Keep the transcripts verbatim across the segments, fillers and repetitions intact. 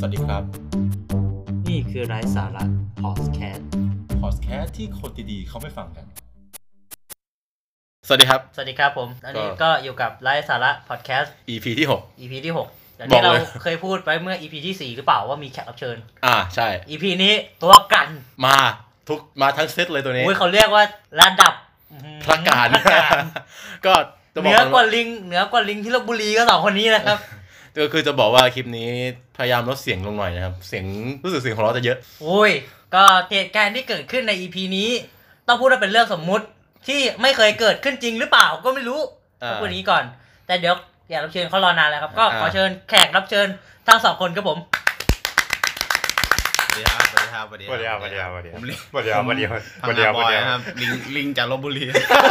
สวัสดีครับนี่คือไร้สาระพอดแคสต์พอดแคสต์ที่คนดีๆเขาไม่ฟังกันสวัสดีครับสวัสดีครับผมอันนี้ก็อยู่กับไร้สาระพอดแคสต์อี พี ที่หกอี พี ที่หกอย่างที่เราเคยพูดไปเมื่อ อี พี ที่สี่หรือเปล่าว่ามีแขกรับเชิญอ่าใช่อี พี นี้ตัวกันมาทุกมาทั้งเซตเลยตัวนี้โอ้ยเขาเรียกว่าระดับพระการก็เหนือกว่าลิงเหนือกว่าลิงที่ลพบุรีก็สองคนนี้นะครับก็คือจะบอกว่าคลิปนี้พยายามลดเสียงลงหน่อยนะครับเสียงรู้สึกเสียงของเราจะเยอะโอ้ยก็เหตุการณ์ที่เกิดขึ้นใน อี พี นี้ต้องพูดว่าเป็นเรื่องสมมุติที่ไม่เคยเกิดขึ้นจริงหรือเปล่าก็ไม่รู้ต้องพูดนี้ก่อนแต่เดี๋ยวแขกรับเชิญเขารอนานแล้วครับก็ขอเชิญแขกรับเชิญทั้งสองคนครับผมสวัสดีครับสวัสดีครับสวัสดีครับสวัสดีครับสวัสดีครับสวัสดีครับสวัสดีครับสวัสดีครับสวัสดีครับลิงลิงจากลพบุรี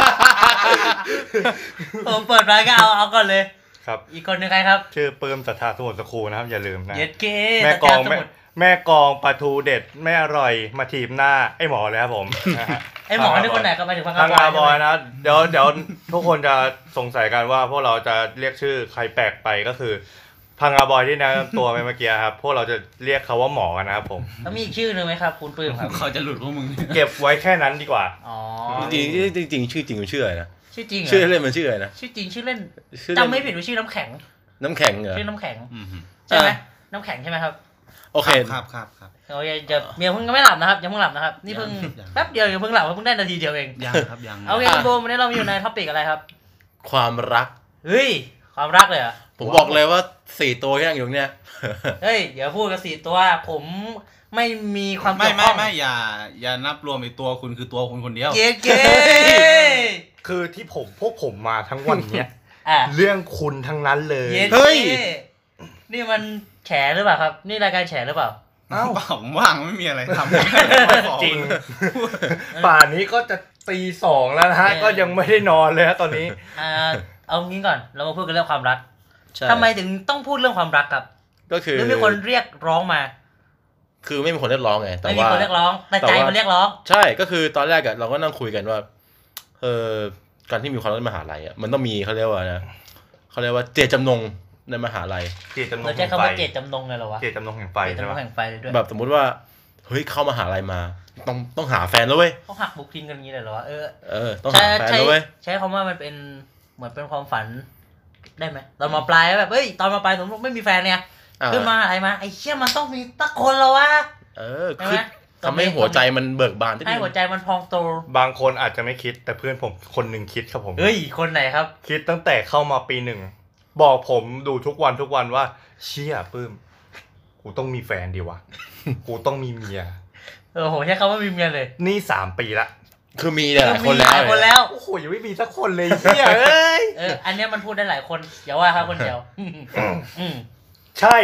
ผมเปิดมาก็เอาเอาก่อนเลยครับอีกคนนึงใครครับชื่อเปิ้มศรัทธาสมุทรสครูนะครับอย่าลืมนะเย็ดเก้แม่กองแม่แม่กองปลาทูเด็ดไม่อร่อยมาถีบหน้าไอ้หมอเลยครับผมไอ้หมอนี่คนไหนก็ไปถึงพังงาบอยนะเดี๋ยวเดี๋ยวทุกคนจะสงสัยกันว่าพวกเราจะเรียกชื่อใครแปลกไปก็คือพังงาบอยที่แนะนำตัวไปเมื่อกี้ครับพวกเราจะเรียกเขาว่าหมอกันนะครับผมแล้วมีอีกชื่อนึงไหมครับคุณปื้มครับเขาจะหลุดพวกมึงเก็บไว้แค่นั้นดีกว่าอ๋อจริงจริงชื่อจริงมันชื่ออะไรนะชื่อจริงชื่อเล่นมันชื่ออะไรนะชื่อจริงชื่อเล่นจำไม่ผิดว่าชื่อน้ำแข็งน้ำแข็งเหรอชื่อน้ำแข็งใช่ไหมน้ำแข็งใช่ไหมครับโอเคครับครับครับโอ้ยจะเมียเพิ่งไม่หลับนะครับยังเพิ่งหลับนะครับนี่เพิ่งแป๊บเดียวยังเพิ่งหลับเพิ่งได้นาทีเดียวเองยังครับยังโอเคคุณโบวันนี้เราอยู่ในท็อปิกอะไรครับความรักเฮ้ยความรักเลยเหรอผมบอกเลยว่าสี่ตัวที่นั่งอยู่เนี่ยเฮ้ยอย่าพูดกับสี่ตัวผมไม่มีความไม่ไม่ไม่อย่าอย่านับรวมในตัวคุณคือตัวคุณคนเดียวเก๋เก๋คือที่ผมพวกผมมาทั้งวันเนี้ยเรื่องคุณทั้งนั้นเลยเฮ้ยนี่มันแฉหรือเปล่าครับนี่รายการแฉหรือเปล่าเอ้าเปล่าผมว่างไม่มีอะไรทำจริงป่านนี้ก็จะตีสองแล้วนะฮะก็ยังไม่ได้นอนเลยฮะตอนนี้อ่าเอางี้ก่อนเรามาพูดกันเรื่องความรักทำไมถึงต้องพูดเรื่องความรักครับก็คือหรือมีคนเรียกร้องมาคือไม่มีคนเรียกร้องไงแต่ว่าไม่มีคนเรียกร้องแต่ใจมันเรียกร้องใช่ก็คือตอนแรกอะเราก็นั่งคุยกันว่าเออการที่มีความรักในมหาลัยอะมันต้องมีเขาเรียกว่านะเขาเรียกว่าเจตจำนงในมหาลัยเจตจำนงเราใช้คำว่าเจตจำนงเลยเหรอวะเจตจำนงแห่งไฟเจตจำนงแห่งไฟเลยด้วยแบบสมมุติว่าเฮ้ยเข้ามหาลัยมาต้องต้องหาแฟนแล้วเว้ยเขาหักบุกทิ้งกันงี้เลยเหรอวะเออเออต้องหาแฟนแล้วเว้ยใช้คำว่ามันเป็นเหมือนเป็นความฝันได้ไหมตอนมาปลายแบบเฮ้ยตอนมาปลายสมมติไม่มีแฟนเนี่ยขึ้นมาอะไรมาไอ้เชี่ยมันต้องมีตะคนแล้ววะเออคือทำให้หัวใจมันเบิกบานให้หัวใจมันพองโตบางคนอาจจะไม่คิดแต่เพื่อนผมคนหนึ่งคิดครับผมเฮ้ยคนไหนครับคิดตั้งแต่เข้ามาปีหนึ่งบอกผมดูทุกวันทุกวันว่าเชี่ยปื้มกูต้องมีแฟนดีวะกูต้องมีเมียเออโหใช้คำว่ามีเมียเลยนี่สามปีละคือมีเนี่ยหลายคนแล้วคนแล้วโอ้โหยังไม่มีสักคนเลยเชี่ยเอ้ยเอออันนี้มันพูดได้หลายคนอย่าว่าครับคนเดียวอืมใช่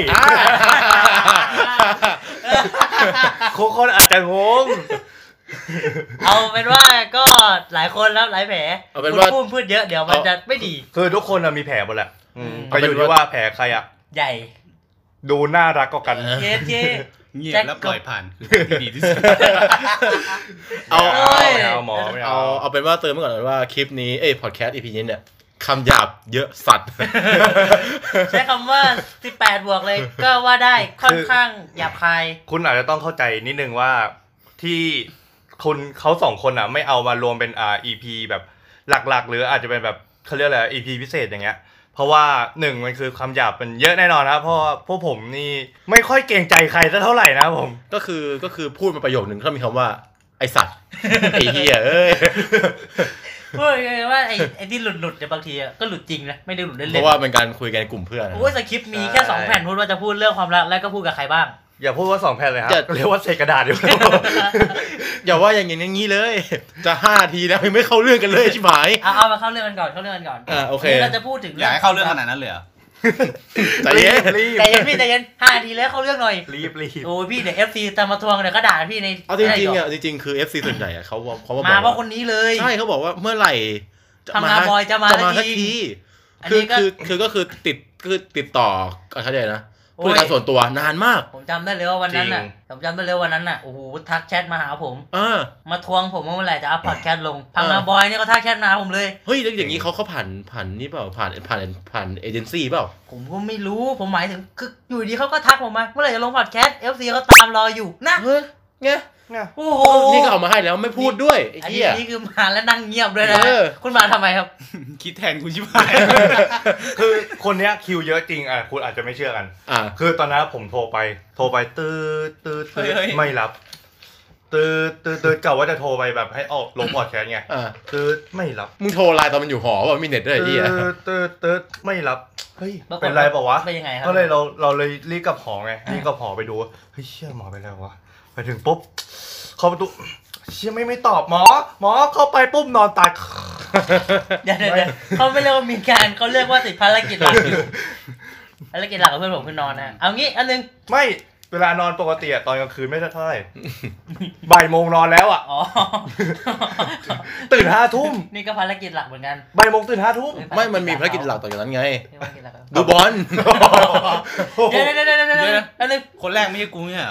คนอาจจะงงเอาเป็นว่าก็หลายคนแล้วหลายแผลพูดพูดพูดเยอะเดี๋ยวมันจะไม่ดีคือทุกคนมีแผลหมดแหละก็อยู่ที่ว่าแผลใครอ่ะใหญ่ดูน่ารักกว่ากันเจ๊เจ๊เงียบแล้วปล่อยผ่านคือที่ดีที่สุดเอาเอาหมอไม่เอาเอาเป็นว่าเติมมาก่อนว่าคลิปนี้เอ้ยพอดแคสต์ อี พี นี้เนี่ยคำหยาบเยอะสัตว์ใช้คำว่าสิบแปดบวกเลยก็ว่าได้ค่อนข้างหยาบคายคุณอาจจะต้องเข้าใจนิดนึงว่าที่คุณเขาสองคนอ่ะไม่เอามารวมเป็นอ่า อี พี แบบหลักๆหรืออาจจะเป็นแบบเขาเรียกอะไร อี พี พิเศษอย่างเงี้ยเพราะว่าหนึ่งมันคือคำหยาบมันเยอะแน่นอนครับเพราะพวกผมนี่ไม่ค่อยเกรงใจใครซะเท่าไหร่นะผมก็คือก็คือพูดมาประโยคนึงก็มีคำว่าไอสัตว์ไอเหี้ยเอ้ยพูดไงว่าไอ้ไอ้ที่หลุดหลุดเนี่ยบางทีก็หลุดจริงนะไม่ได้หลุดเล่นๆเพราะว่าเป็นการคุยกันในกลุ่มเพื่อนโอ้ยสคริปต์มีแค่สองแผ่นพูดว่าจะพูดเรื่องความรักแล้วก็พูดกับใครบ้างอย่าพูดว่าสองแผ่นเลยครับเรียกว่าเศษกระดาษดีกว่าอย่าว่าอย่างอย่างนี้เลยจะห้าทีแล้วยังไม่เข้าเรื่องกันเลยชิบหายเอาเอามาเข้าเรื่องกันก่อนเข้าเรื่องกันก่อนอ่าโอเคเราจะพูดถึงอยากให้เข้าเรื่องขนาดนั้นเลยเหรอใจเย็นใจเย็นพี่ใจเย็นห้านาทีแล้วเข้าเรื่องหน่อยรีบรีบโอ้ยพี่เดี๋ยว เอฟ ซี ตามมาทวงเดี๋ยวก็ด่าพี่ในเอาจริงๆอ่ะจริงๆคือ เอฟ ซี ส่วนใหญ่อ่ะเขาเขาบอกมาเพราะคนนี้เลยใช่เขาบอกว่าเมื่อไหร่ทำงานบอยจะมาสักทีคือคือคือก็คือติดคือติดต่อเขาเรียกนะผู้จัดการส่วนตัวนานมากผมจำได้เลยว่าวันนั้นน่ะผมจำได้เลยวันนั้นน่ะโอ้โหทักแชทมาหาผมมาทวงผมว่าเมื่อไหร่จะอัพพอดแคสต์ลงพังนาบอยเนี่ยก็ทักแชทมาผมเลยเฮ้ยแล้วอย่างนี้เขาเขาผ่านผ่านนี่เปล่าผ่านผ่านผ่านเอเจนซี่เปล่าผมก็ไม่รู้ผมหมายถึงคืออยู่ดีเขาก็ทักผมมาเมื่อไหร่จะลงพอดแคสต์ เอฟ ซี เขาตามรออยู่นะเฮ้ยไงโอ้โหนี่ก็เอามาให้แล้วไม่พูดด้วยไอ้เหี้ยนี่คือมาแล้วนั่งเงียบด้วยนะคุณมาทำไมครับคิดแทนคุณชิบหายคือคนเนี้ยคิวเยอะจริงอ่ะคุณอาจจะไม่เชื่อกันอ่าคือตอนนั้นผมโทรไปโทรไปตื้อตื้อตื้อไม่รับตื้อตื้อตื้อกะว่าจะโทรไปแบบให้ออกลงพอดแคสต์ไงตื้อไม่รับมึงโทรไลน์ตอนมันอยู่หอป่ะมีเน็ตด้วยไอ้เหี้ยตื้อตื้อตื้อไม่รับเฮ้ยเป็นไรเปล่าวะเป็นยังไงครับก็เลยเราเราเลยรีบกลับหอไงรีบกลับหอไปดูเฮ้ยเชี่ยหมอไปแล้ววะไปถึงปุ๊บเข้าประตูเชี่ยไม่ไม่ตอบหมอหมอเข้าไปปุ๊บนอนตายเดี๋ยวเดี๋ยวเขาไม่เรียกว่ามีการเขาเรียกว่าติดภารกิจหลักอยู่ภารกิจหลักของเพื่อนผมคือนอนนะเอางี้อันนึงไม่เวลานอนปกติตอนกลางคืนไม่เท่าไหร่บ่ายโมงนอนแล้วอ่ะตื่นห้าทุ่มนี่ก็ภารกิจหลักเหมือนกันบ่ายโมงตื่นห้าทุ่มไม่มันมีภารกิจหลักต่อจากนั้นไงดูบอลเดี๋ยวเดี๋ยวเดี๋ยวเดี๋ยวอันนึงคนแรกไม่ใช่กูเนี่ย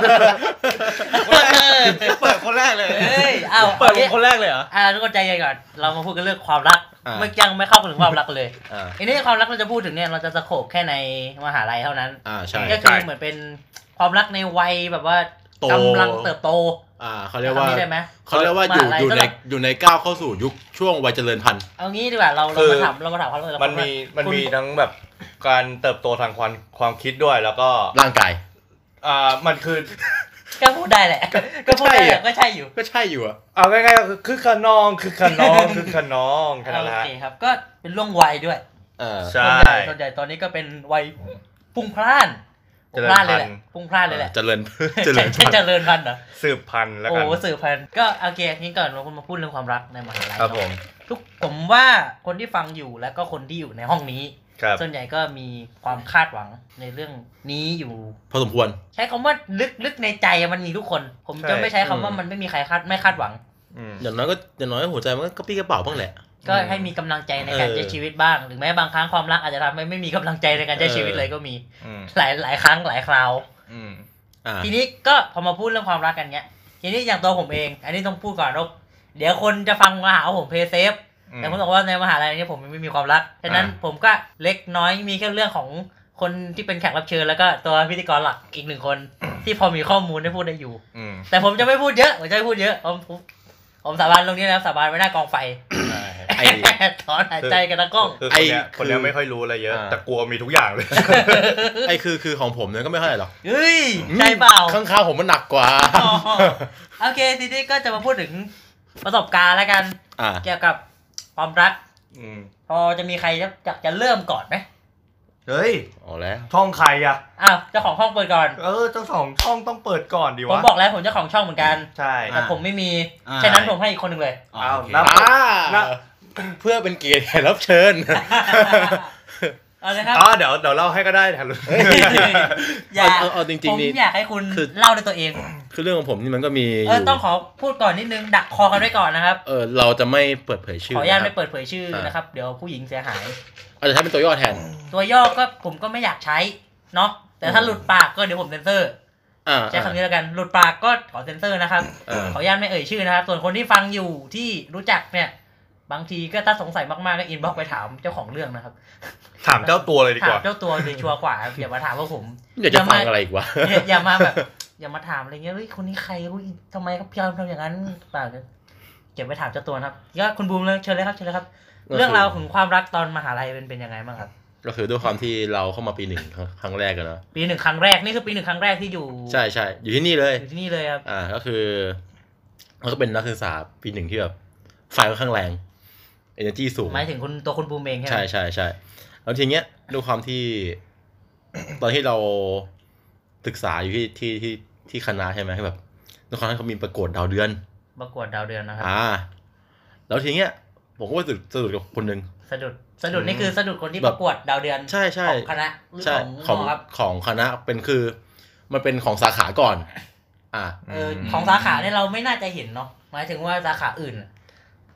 เปิดคนแรกเลยเฮ้ยอ้าวเปิดคนแรกเลยเหรออ่าทุกคนใจเย็นก่อนเรามาพูดกันเรื่องความรักไม่ยังไม่เข้าถึงความรักเลยอันนี้ความรักเราจะพูดถึงเนี่ยเราจะสโคปแค่ในมหาลัยเท่านั้นอ่าใช่ก็คือเหมือนเป็นความรักในวัยแบบว่ากำลังเติบโตอ่าเขาเรียกว่าเขาเรียกว่าอยู่อยู่ในอยู่ในก้าวเข้าสู่ยุคช่วงวัยเจริญพันธุ์เอางี้ดีกว่าเราเรามาถามเรามาถามเขาเลยมันมีมันมีทั้งแบบการเติบโตทางความความคิดด้วยแล้วก็ร่างกายอ่ามันคือก็พูดได้แหละก็พูดได้ก็ใช่อยู่ก็ใช่อยู่อ่ะเอาง่ายๆคือขนองคือขนองคือขนองแค่นั้นแหละโอเคครับก็เป็นล่วงวัยด้วยเออใช่ส่วนใหญ่ตอนนี้ก็เป็นวัยพุ่งพล่านพุ่งพล่านเลยแหละพุ่งพล่านเลยแหละเจริญเจริญเจริญพันธุ์เหรอสืบพันธุ์แล้วกันโอ้สืบพันธุ์ก็โอเคงี้ก่อนเราคุณมาพูดเรื่องความรักในมหาลัยครับผมทุกผมว่าคนที่ฟังอยู่แล้วก็คนที่อยู่ในห้องนี้ส่วนใหญ่ก็มีความคาดหวังในเรื่องนี้อยู่พอสมควรใช้คำว่าลึกๆในใจมันมีทุกคนผมจะไม่ใช้คำว่ามันไม่มีใครคาดไม่คาดหวังอย่างน้อยก็อย่างน้อยหัวใจมันก็ปี้กระเป๋าบ้างแหละก็ให้มีกำลังใจในการใช้ชีวิตบ้างหรือแม้บางครั้งความรักอาจจะทำให้ไม่มีกำลังใจในการใช้ชีวิตเลยก็มีหลายหลายครั้งหลายคราวทีนี้ก็พอมาพูดเรื่องความรักกันเนี้ยทีนี้อย่างตัวผมเองอันนี้ต้องพูดก่อนว่าเดี๋ยวคนจะฟังมาหาผมเพย์เซฟแต่ผมบอกว่าในมหาลัยนี้ผมไม่มีความรักฉะนั้นผมก็เล็กน้อยมีแค่เรื่องของคนที่เป็นแขกรับเชิญแล้วก็ตัวพิธีกรหลักอีกหนึ่งคนที่พอมีข้อมูลได้พูดได้อยู่แต่ผมจะไม่พูดเยอะผมจะไม่พูดเยอะผมผมสาบานตรงนี้นะสาบานไว้หน้ากองไฟไอ้ถอนหายใจกันนะกล้องไอ้คนนี้ไม่ค่อยรู้อะไรเยอะแต่กลัวมีทุกอย่างเลยไอ้คือคือของผมเนี่ยก็ไม่เท่าไหร่หรอกเฮ้ยใช่เปล่าข้างๆผมมันหนักกว่าโอเคทีนี้ก็จะมาพูดถึงประสบการณ์แล้วกันเกี่ยวกับความรักพอจะมีใครจะจะเริ่มก่อนไหมเฮ้ยอ๋อแล้วช่องใครอ่ะอ้าวเจ้าของช่องเปิดก่อนเออเจ้าของช่องต้องเปิดก่อนดิวะผมบอกแล้วผมเจ้าของช่องเหมือนกันใช่แต่ผมไม่มีฉะนั้นผมให้อีกคนหนึ่งเลยอ้าวนับเพื่อเป็นเกียรติแขกรับเชิญเอาเลยครับอ๋อเดี๋ยวเดี๋ยวเล่าให้ก็ได้แทนอย่าเอาจริงๆนี่ผมอยากให้คุณเล่าด้วยตัวเองคือเรื่องของผมนี่มันก็มีเออต้องขอพูดก่อนนิดนึงดักคอกันไว้ก่อนนะครับเออเราจะไม่เปิดเผยชื่อขออนุญาตไม่เปิดเผยชื่อนะครับเดี๋ยวผู้หญิงเสียหายอาจจะใช้เป็นตัวย่อแทนตัวย่อก็ผมก็ไม่อยากใช้เนาะแต่ถ้าหลุดปากก็เดี๋ยวผมเซ็นเซอร์ใช้คำนี้แล้วกันหลุดปากก็ขอเซ็นเซอร์นะครับขออนุญาตไม่เอ่ยชื่อนะครับส่วนคนที่ฟังอยู่ที่รู้จักเนี่ยบางทีก็ถ้าสงสัยมากๆก็อินบ็อกซ์ไปถามเจ้าของเรื่องนะครับถามเจ้าตัวเลยดีกว่าถามเจ้าตัวเลยชัวร์กว่าอย่ามาถามว่าผมอยากจะฟังอะไรอีกวะอย่ามาแบบอย่ามาถามอะไรเงี้ยเฮ้ยคนนี้ใครเฮ้ยทำไมเขาพยายามทำอย่างนั้นเปล่าเก็บไว้ถามเจ้าตัวครับก็คุณบูมเลยเชิญเลยครับเชิญเลยครับเรื่องราวของความรักตอนมหาลัยเป็นเป็นยังไงบ้างครับก็คือด้วยความที่เราเข้ามาปีหนึ่งครั้งแรกกันเนาะปีหนึ่งครั้งแรกนี่คือปีหนึ่งครั้งแรกที่อยู่ใช่ใช่อยู่ที่นี่เลยอยู่ที่นี่เลยครับอ่าก็คือมันก็เป็นนักศึกษาปีหนึ่งที่แบบไฟค่อนข้างแรง energy สูงหมายถึงคุณตัวคุณบูมเองใช่ใช่ใช่แล้วทีเนี้ยด้วยความที่ ตอนที่เราศึกษาอยู่ที่ที่ที่ที่คณะใช่ไหมแบบด้วยความที่เขามีประกวดดาวเดือนประกวดดาวเดือนนะครับอ่าแล้วทีเนี้ยผมก็ไปสะดุดสะดุดกับคนนึงสะดุดสะดุดนี่คือสะดุดคนที่ประกวดดาวเดือนใช่ใช่ของคณะใช่ของของคณะเป็นคือมันเป็นของสาขาก่อนอ่าเออของสาขาเนี่ยเราไม่น่าจะเห็นเนาะหมายถึงว่าสาขาอื่น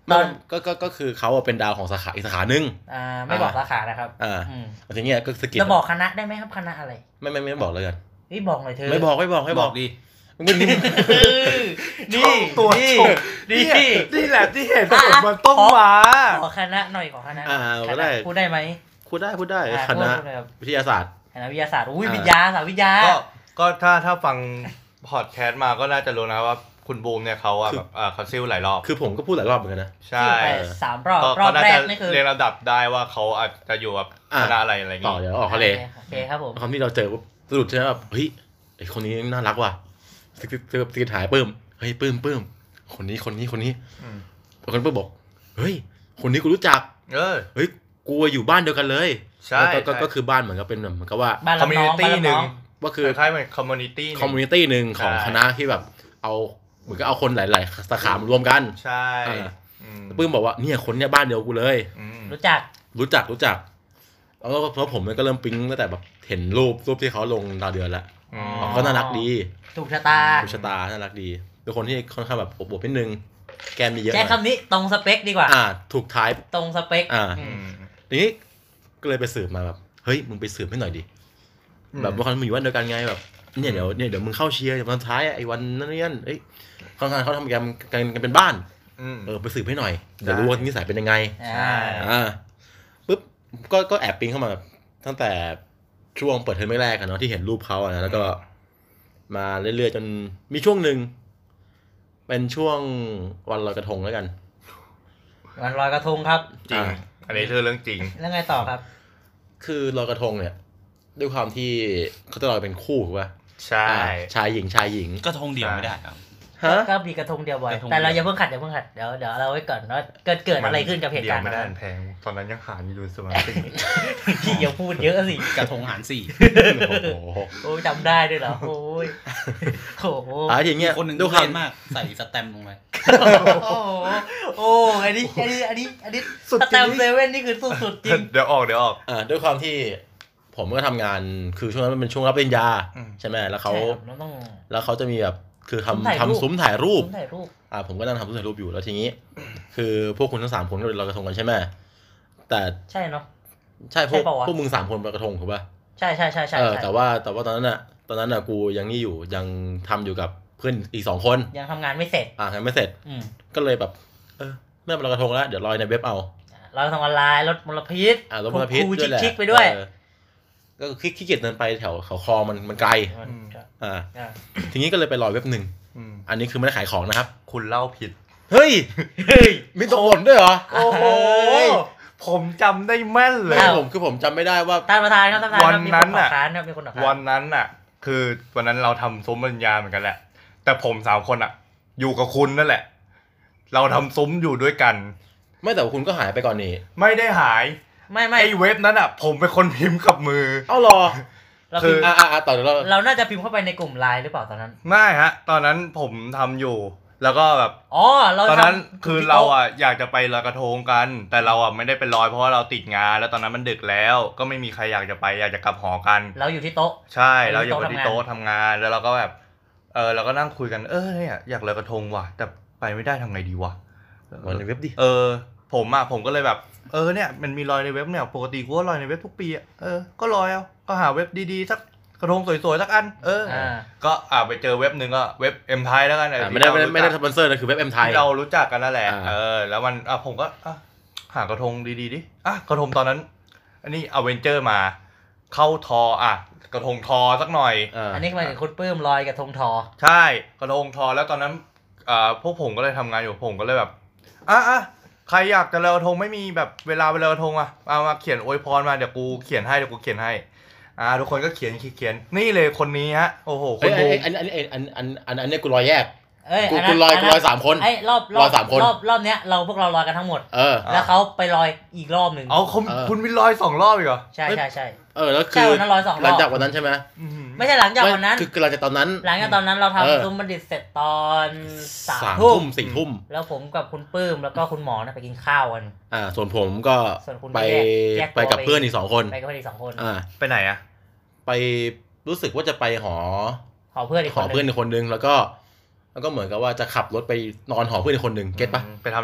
ตอนก็ก็ก็คือเขาเป็นดาวของสาขาอีกสาขาหนึ่งอ่าไม่บอกสาขานะครับอ่าอืมทีเนี้ยก็สกิดจะบอกคณะได้ไหมครับคณะอะไรไม่ไม่ไม่บอกเลยกันนี่บอกหน่อยเธอไม่บอกไม่บอกไม่บอกดีไม่นี่นี่ตัวนี่ชงนี่นี่นี่แหละที่เห็นผอ่ะมมันต้องขอมาขอคณะหน่อยขอคณะอ่าคก็ณะได้พูดได้ไหมพูดได้พูดได้อ่าคณะพูดได้ครับวิทยาศาสตร์คณะวิทยาศาสตร์อุ้ยอ่าวิทยาศาสตร์วิทยาก็ก็ถ้าถ้าฟังพอดแคสต์มาก็น่าจะรู้นะว่าคุณบูมเนี่ยเขาอะแบบอ่าเขาซิลหลายรอบคือผมก็พูดหลายรอบเหมือนกันนะใช่ไปสามรอบก็รอบก็น่าแรจะกนี่คือเรียงลำดับได้ว่าเขาอาจจะอยู่กับอ่ะคณะอะไรอะไรอย่างต่องี้เดี๋ยวออกทะเลโอเคครับผมคำที่เราเจอปุ๊บสะดุดใช่ไหมแบบเฮ้ยไอคนนี้น่ารักว่ะสกิดสกิดหายปื้มเฮ้ยปื้มปื้มคนนี้คนนี้คนนี้อืมคนปื้มบอกเฮ้ยคนนี้กูรู้จักเออเฮ้ยกูอยู่บ้านเดียวกันเลยใช่แล้วก็ก็ใช่ก็คือบ้านเหมือนกับเป็นเหมือนกับว่าบ้านรับน้อง community บ้านรับหนึ่น้งองว่าคือคล้ายๆเหมือนคอมมูนิตี้คอมมูนิตี้หนึ่งของใช่คณะที่แบบเอาเหมือนกับเอาคนหลายๆสาขามารวมกันใช่อ่าอืมปื้มบอกว่าเนี่ยคนเนี้ยบ้านเดียวกูเลยอืมรู้จักรู้จักรู้จักแล้วก็เพราะผมเนี่ยก็เริ่มปิ๊งตั้งแต่แบบเห็นรูปรูปที่เขาลงดาวเดือนแล้วอืมอ๋อก็น่ารักดีถูกชะตาถูกชะตาน่ารักดีเป็นคนที่ค่อนข้างแบบอบๆนิดนึงแกมมีเยอะหแจ้น่งอยคำนี้ตรงสเปคดีกว่าอ่าถูกท้ายตรงสเปคอ่าอือืมมทีนี้ก็เลยไปสืบมาแบบเฮ้ยมึงไปสืบให้หน่อยดิอืมแบบว่าเขาอยู่วันเดียวกันไงแบบเนี่ยเดี๋ยวเนี่ยเดี๋ยวมึงเข้าเชียร์วันท้ายไอ้วันนั้นนี่เอ้ยเขาทำเขาทำกันกันกันเป็นบ้านอืมเออไปสืบให้หน่อยเดี๋ยวรู้ว่านิสัยเป็นยังไงอ่าอ่าปุ๊บก็ก็แอบปิ๊งเข้ามาตั้งแต่ช่วงเปิดเทอมแรกๆอะเนาะที่เห็นรูปเขาอะนะแล้วก็มาเรื่อยๆจนมีช่วงหนึ่งเป็นช่วงวันลอยกระทงแล้วกันวันลอยกระทงครับจริงอ่าอันนี้คือเรื่องจริงแล้วไงต่อครับคือลอยกระทงเนี่ยด้วยความที่เขาจะลอยเป็นคู่ถูกป่ะใช่อ่าชายหญิงชายหญิงก็ทงเดียวไม่ได้ครับฮะก็มีกระทงเดียวบ่อยกระทงแต่เราเดียวอย่าเพิ่งขัดอย่าเพิ่งขัดเดี๋ยวเดี๋ยวเราไว้ก่อนว่าเกิดเกิดอะไรขึ้นกับเหตุการณ์ไม่ได้นั้นแพงตอนนั้นยังหาอยู่สมาร์ทที่อย่าพูดเยอะสิกระทงหารสี่โอ้โหโอ้ยจำได้ด้วยเหรอโอ้ยโอ้โหอ่าทีเงี้ยคนหนึ่งด้วยทุความเรศมากใส่สแตมป์ลงไปโอ้โหโอ้อันนี้อันนี้อันนี้อันนี้สุดสจริงแตมป์เซเว่นนี่คือสุดๆจริงเดี๋ยวออกเดี๋ยวออกอ่าด้วยความที่ผมก็ทำงานคือช่วงนั้นมันเป็นช่วงรับปริญญาอืมใช่ไหมแล้วเขาใช่ครับเราต้องแล้วเขาจะมีแบบคือซุ้มถ่ายทำรูปทำซุ้มถ่ายรูปผมถ่ายรูปอ่าผมก็นั่งทำซุ้มถ่ายรูปอยู่แล้วทีนี้ คือพวกคุณทั้งสามคนก็เลยลอยกระทงกันใช่ไหมแต่ใช่เนาะใช่พวกใช่ปะวะพวกมึงสามคนลอยกระทงถูกป่ะใช่ใช่ใช่ใช่เออใช่แต่ว่าแต่ว่าตอนนั้นอ่ะตอนนั้นอ่ะกูยังนี่อยู่ยังทำอยู่กับเพื่อนอีกสองคนยังทำงานไม่เสร็จอ่ายังไม่เสร็จอืมก็เลยแบบ เออไม่เป็นลอยกระทงแล้วเดี๋ยวลอยในเว็บเอาเราทำออนไลน์ลดมลพิษอ่าลดมลพิษคูลด้วยแหละชิคๆไปด้วยเออก็ขี้ขี้เกียจเดินไปแถวเขาคลองมันมันไกลมันอ่าอ่าทีนี้ก็เลยไปลอยเว็บหนึ่งอืมอันนี้คือไม่ได้ขายของนะครับคุณเล่าผิดเฮ้ยเฮ้ยมีตัวบ่นด้วยเหรอโอ้โหเฮ้ยผมจำได้แม่นเลยอ้าวผมคือผมจำไม่ได้ว่าท่านประธานครับท่านประธานวันครับมีนั้คนนขอน่ะค้านครับมีคนขอค้านวันนั้นน่ะ คือวันนั้นเราทำซุ้มปริญญาเหมือนกันแหละ แต่ผมสามคนอ่ะ อยู่กับคุณนั่นแหละ เราทำซุ้มอยู่ด้วยกันไม่แต่ว่าคุณก็หายไปก่อนนี่ไม่ได้หายไม่ไม่ไอ้เว็บนั้นอ่ะ ผมเป็นคนพิมพ์กับมือเอ้าหรอเราคืพิอมพ์อ่าอ่าต่อเดี๋ยวเราเราน่าจะพิมพ์เข้าไปในกลุ่มไลน์หรือเปล่าตอนนั้นไม่ฮะ ตอนนั้นผมทำอยู่ แล้วก็แบบอ๋อเราตอนนั้นทำคือเราอ่ะอยากจะไปลอยกระทงกัน แต่เราอ่ะไม่ได้ไปลอยเพราะว่าเราติดงาน แล้วตอนนั้นมันดึกแล้ว ก็ไม่มีใครอยากจะไปอยากจะกลับหอกันเราอยู่ที่โต๊ะใช่เราเราอยู่อยู่ที่โต๊ะโต๊ะทำงานแล้วเราก็แบบเออเราก็นั่งคุยกันเออเนี่ยอยากลอยกระทงว่ะแต่ไปไม่ได้ทำไงดีวะลอยในเว็บดิเออ ผมอ่ะผมก็เลยแบบเออเนี่ยมันมีลอยในเว็บเนี่ยปกติกูก็ลอยในเว็บทุกปีอ่ะเออก็ลอยเอาก็หาเว็บดีๆสักกระทงสวยๆสักอันเอออา ก็อ่าไปเจอเว็บหนึ่งก็เว็บเอ็มไทยแล้วกันอ่าไม่ได้ไม่ได้ไม่ได้สปอนเซอร์นะคือเว็บเอ็มไทยที่เรารู้จักกันนั่นแหละอ่าเออแล้วมันอ่ะผมก็อ่ะหากระทงดีๆดิอ่ะกระทงตอนนั้น อันนี้อเวนเจอร์มา เข้าทออ่ะกระทงทอสักหน่อยอ่าอันนี้หมายถึงคุณปื้มลอยกับธงทอใช่กระทงทอแล้วตอนนั้นอ่าพวกผมก็เลยทำงานอยู่ผมก็เลยแบบอ่ะอ่ะใครอยากจะลอยกระทงไม่มีแบบเวลาไปลอยกระทงอ่ะเอามาเขียนอวยพรมาเดี๋ยวกูเขียนให้เดี๋ยวกูเขียนให้อ่าทุกคนก็เขียนเขียนนี่เลยคนนี้ฮะโอ้โหคเอ้นยดูอันอันอันอันอันอันอันนี้กูลอยแยกเอ้ยกูนนั้นกูลอยนกูนั้นลอยสามคนไอ้ยรอบรลออบ ยสามคนรอบรอบเนี้ยเราพวกเราลอยกันทั้งหมดเออแล้วเขาไปลอยอีกรอบหนึ่งเอาคุณเออคุณมีลอยสองรอบอีกเหรอใช่ใช่ใช่เออแล้วใช่คือวันนั้นลอยสองรอบหลังจากวันนั้นใช่ไหมอื้อหือไม่ใช่หลังจากวันนั้นคือคือหลังจากตอนนั้นหลังจากตอนนั้นเราเออทำซุ้มบัณฑิตเสร็จตอนสามสามทุ่ทุ่มมสี่ทุ่มแล้วผมกับคุณปื้มแล้วก็คุณหมอนะไปกินข้าวกันอ่าส่วนผมก็ส่วนคุณไปแยกแยกตัวไปกับไปเพื่อนอีกสองคนไปกับเพื่อนอีกสองคนอ่าไปไหนอ่ะไปรู้สึกว่าจะไปหอขอเพื่อนอีกหคอนหเพื่อนนึ่งอีกคนนึงแล้วก็แล้วก็เหมือนกับว่าจะขับรถไปนอนหอเพื่อนอีกคนนึงเก็ตปะไปทำอะไรอ่ะ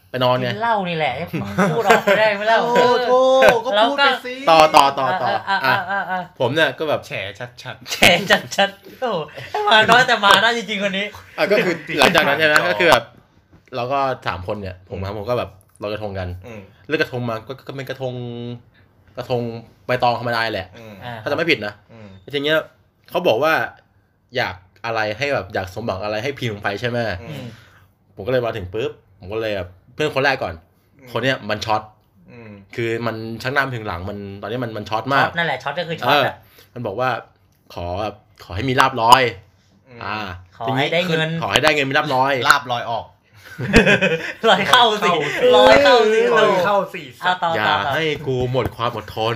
ไปนอนไงกินเหล้านี่แหละพูดออกไปได้ไหมเล่าโอ้โหก็พูดไปสิต่อต่อต่อต่ออ่ะอ่ะอ่ะอ่ะผมเนี่ยก็แบบแฉชัดแฉจัดจัดโอ้มาน้อยแต่มาได้จริงๆคนนี้อ่ะก็คือหลังจากนั้นใช่ไหมก็คือแบบเราก็สามคนเนี่ยผมกับผมก็แบบลอยกระทงกันอืมเลือกกระทงมาก็ก็เป็นกระทงกระทงใบตองธรรมดาแหละอืมอ่าถ้าจะไม่ผิดนะอืมทีเนี้ยเขาบอกว่าอยากอะไรให้แบบอยากสมหวังอะไรให้พิมพ์ลงไปใช่ไหมอืมผมก็เลยมาถึงปุ๊บผมก็เลยแบบเพื่อนคนแรกก่อน คนเนี้ยมันช็อตอืมคือมันชักหน้าถึงหลังมันตอนนี้มันมันช็อตช็มาอก ตนั่นแหละช็อตก็คือช็อตเอออ่ะมันบอกว่าขอแบบขอให้มีลาบลอย อ่าขอให้ได้เงินขอให้ได้เงินมีลาบลอยๆลาบลอยออกลอยเข้าสิลอยเข้าสิลอยเข้าเข้าสี่เอาต่ออย่าต่อต่อให้กูหมดความอดทน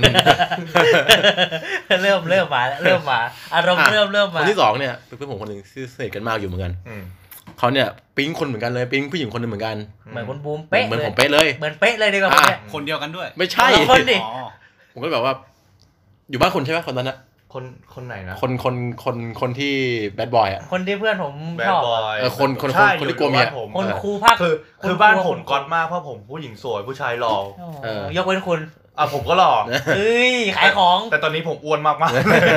เริ่มเริ่มมาแล้วเริ่มมาอารมณ์อ่ะเริ่มเริ่มคมานที่สองเนี่ยเป็นเพื่อนผมคนหนึ่งที่สนิทกันมากอยู่เหมือนกันอืมเขาเนี่ยปิ๊งคนเหมือนกันเลยปิ๊งผู้หญิงคนหนึงเหมือนกันเหมือนคุณบูมเหมือนเป๊ะเหมือนเลผยมเป๊ะเลยเหมือนเป๊ะเลยดีกว่าคนเนี้ยคนเดียวกันด้วยไม่ใช่คนละคนดิอ๋อผมก็แบบว่า อยู่บ้านคุณใช่ไหมคนนั้นนะคนคนไหนนะคนคนคนคนที่แบดบอยอ่ะคนที่เพื่อนผมแบชดอบบอยเออคนคนใช่คนที่อยู่กลัวเมียบ้านผมคนครูภาคคือคือบ้านผมก๊อตมากเพราะผมผู้หญิงสวยผู้ชายหล่อเออยกเว้นคุณอ่ะผมก็หล่อเอ้ยขายของแต่ตอนนี้ผมอ้วนมากมาก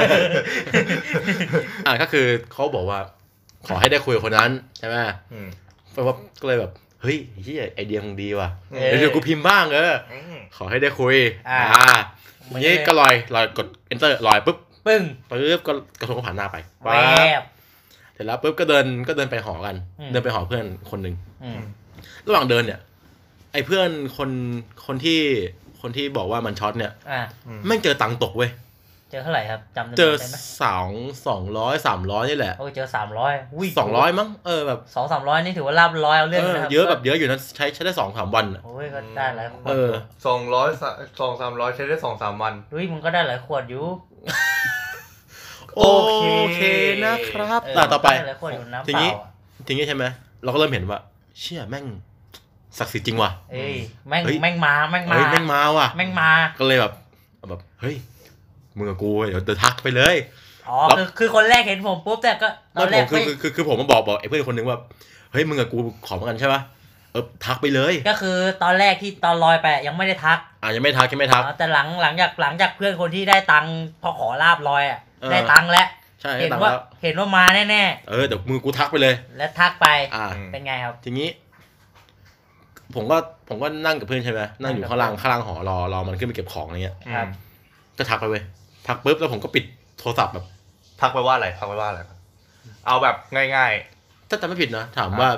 อ่ะก็คือเขาบอกว่า ขอให้ได้คุยกับคนนั้นใช่ไหมอืมเพราะว่าก็เลยแบบเฮ้ยเฮียไอเดียคงดีว่ะเออเดี๋ยวกูพิมพ์บ้างเอออืมขอให้ได้คุยอ่าทีนี้ก็ลอยลอยกด enter ลอยปุ๊บปึ้งปุ๊บก็กระทงก็ผ่านหน้าไปแวปั๊บบบเสร็จแล้วปุ๊บก็เดินก็เดินไปหอกันอืมเดินไปหอเพื่อนคนหนึ่งอืมระหว่างเดินเนี่ย ไอ้เพื่อนคนคนที่คนที่บอกว่ามันช็อตเนี่ยอ่ะแม่งเจอตังค์ตกเว้ยเจอเท่าไหร่ครับจำจำนวนเจอได้ไหมสองสองร้อยสามร้อยนี่แหละโอ้ยเจอสามร้อยอุ้ยสองร้อยมั้งเออแบบสองสามร้อยนี่ถือว่าลาบร้อยเอาเรื่องเออนะครับเยอะแบบเยอะอยู่นะใช้ใช้ได้สองสามวันอะโอ้ยก็ได้หลายขวเอดอสองร้อยสองสามร้อยใช้ได้สองสามวันอุ้ยมึงก็ได้หลายขวดอยู่โอเคนะครับเอออ่ะต่อไปได้หลายขวดอยู่น้ำทีเปนี้ล่าอะทีนี้ใช่ไหมเราก็เริ่มเห็นว่า เชี่ยแม่งศักดิ์สิทธิ์จริงว่ะเอ้ยแม่งเฮ้ยแม่งมาแม่งมาเฮ้ยแม่งมาว่ะแม่งมาก็เลยแบบแบบเฮ้ยมึงกับกูเดี๋ยวเดี๋ยวทักไปเลยอ๋อแล้วคือคือคนแรกเห็นผมปุ๊บแต่ก็ตแล้อวน ผแรมกคือไม่คือคือคือผมมาบอกบอกไอ้เพื่อนคนนึงว่าเฮ้ยมึงกับกูขอเหมือนกันใช่ปะเออทักไปเลยก็คือตอนแรกที่ตอนลอยไปยังไม่ได้ทักอ่ะยังไม่ทักยังไม่ทักอ๋อแต่หลังหลังจากหลังจากเพื่อนคนที่ได้ตังค์พอขอลาบลอยอ่ะเออได้ตังค์แล้วใช่เห็นตังค์ว่าแล้วเห็นว่ามาแน่เออเดี๋ยวมึงกูทักไปเลยๆแล้วทักไปอ่าเป็นไงครับทีนี้ ผมก็ผมก็นั่งกับเพื่อนใช่ไหมนั่งอยู่ข้างล่างข้างล่างหอรอรอมันขึ้นไปเก็บของอะไรเงี้ยครับก็ทักไปเว้ยทักปุ๊บแล้วผมก็ปิดโทรศัพท์แบบทักไปว่าอะไรทักไปว่าอะไรครับเอาแบบง่ายถ้าจำไม่ผิดนะถามว่า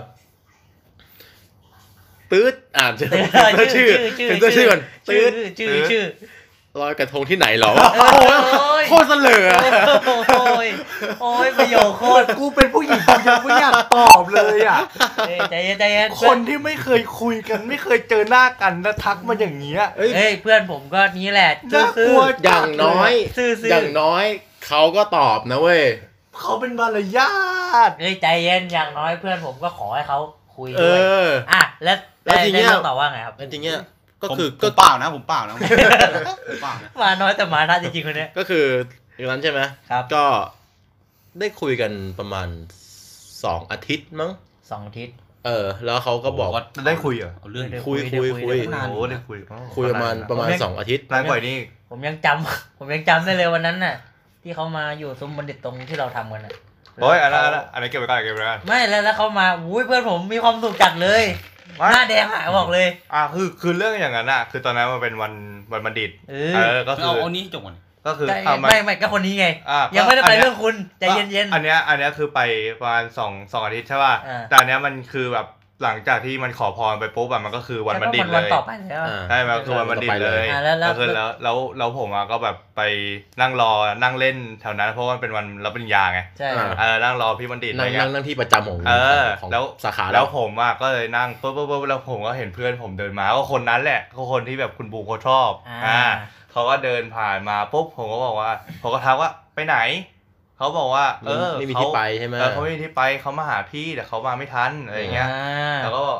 ตืดอ่านชื่อเออชื่อชื่อเป็นตัวชื่อก่อนตืชื่อดชื่อชื่อลอยกระทงที่ไหนเหรอโอ้ยโคตรเสลอโอ้ยโอ้ยประโยคโคตรๆ กูเป็นผู้หญิงกูยังไม่อยากตอบเลยอ่ะเอ้ยใจเย็นใจเย็นคนที่ไม่เคยคุยกันไม่เคยเจอหน้ากันแล้วทักมาอย่างเงี้ยเอ้ยเฮ้ยเพื่อนผมก็นี้แหละน่าซื่กอลัวอย่างน้อยซื่อซื่อออย่างน้อยเขาก็ตอบนะเว้ยเขาเป็นมารยาทเฮ้ยใจเย็นอย่างน้อยเพื่อนผมก็ขอให้เขาคุยเอด้วยออ่ะแล้วแล้วทีเนี้ยได้ตอบว่าไงครับจริงๆเนี่ยก็ผมคือผก็มเปล่านะผมเปล่านะผมเปล่านะมาน้อยแต่มานะจริงๆคนเนี้ยก็คืออย่างนั้นใช่ไหมครับก็ได้คุยกันประมาณสองอาทิตย์มั้งสองอาทิตย์เออ แล้วเขาก็บอกได้คุยเหรอเอาเรื่องได้คุยคุยคุยได้โอ้ได้คุยคุยประมาณประมาณสองอาทิตย์นานกว่านี้ผมยังจำ ผมยังจำได้เลยวันนั้นน่ะ ที่เขามาอยู่ซุ้มบัณฑิตตรงที่เราทำกันน่ะโอ้ยอันนั้นอันนั้นอันนั้นเก็บไว้ก่อนเก็บไว้ก่อนไม่แล้วแล้วเขามาอุ้ยเพื่อนผมมีความสุขจัดเลยไม่หน้าแดงหายบอกเลยอ่ะคือคือเรื่องอย่างนั้นอ่ะคือตอนนั้นมันเป็นวันวันบัณฑิตเอเอออก็คืเอาอเอานี้จบก่อนก็คือใช่อ่ะมันไม่ไม่ก็คนนี้ไงอ่ะยังไม่ได้ไปก็นนี้เรื่องคุณใจเย็นอันเนี้ยอันเนี้ยคือไปประมาณสองสองอาทิตย์ใช่ป่ะอ่าแต่อันเนี้ยมันคือแบบหลังจากที่มันขอพรไปปุ๊บแบบมันก็คือๆวันบัณฑิตแล้วก็เลวันยต่อไปแล้วอะอ่าใช่มันคือวันบัณฑิตเลยอ่าแล้วแล้วก็คือแล้วแล้วแล้วผมอ่ะก็แบบไปนั่งรอนั่งเล่นแถวนั้นเพราะว่ามันเป็นวันรับปริญญาไงใช่อ่าเออนั่งรอพี่บัณฑิตอะไรนั่งเงี้นั่ยงนั่งที่ประจำของเออของแล้วสาขาแล้วผมอ่ะก็เลยนั่งปุ๊บปุ๊บปุ๊บแล้วผมก็เห็นเพื่อนผมเดินมาก็คนนั้นแหละก็คนที่แบบคุณบูมเขาชอบอ่าเขาก็เดินผ่านมาปุ๊บผมก็บอกว่าผมก็ทักว่าไปไหนเขาบอกว่า เออไม่มีเขาที่ไปใช่ไหมเออเขาไม่มีที่ไปเขามาหาพี่แต่เขามาไม่ทันอะไรอย่างเงี้ยอ่าแล้วก็บอก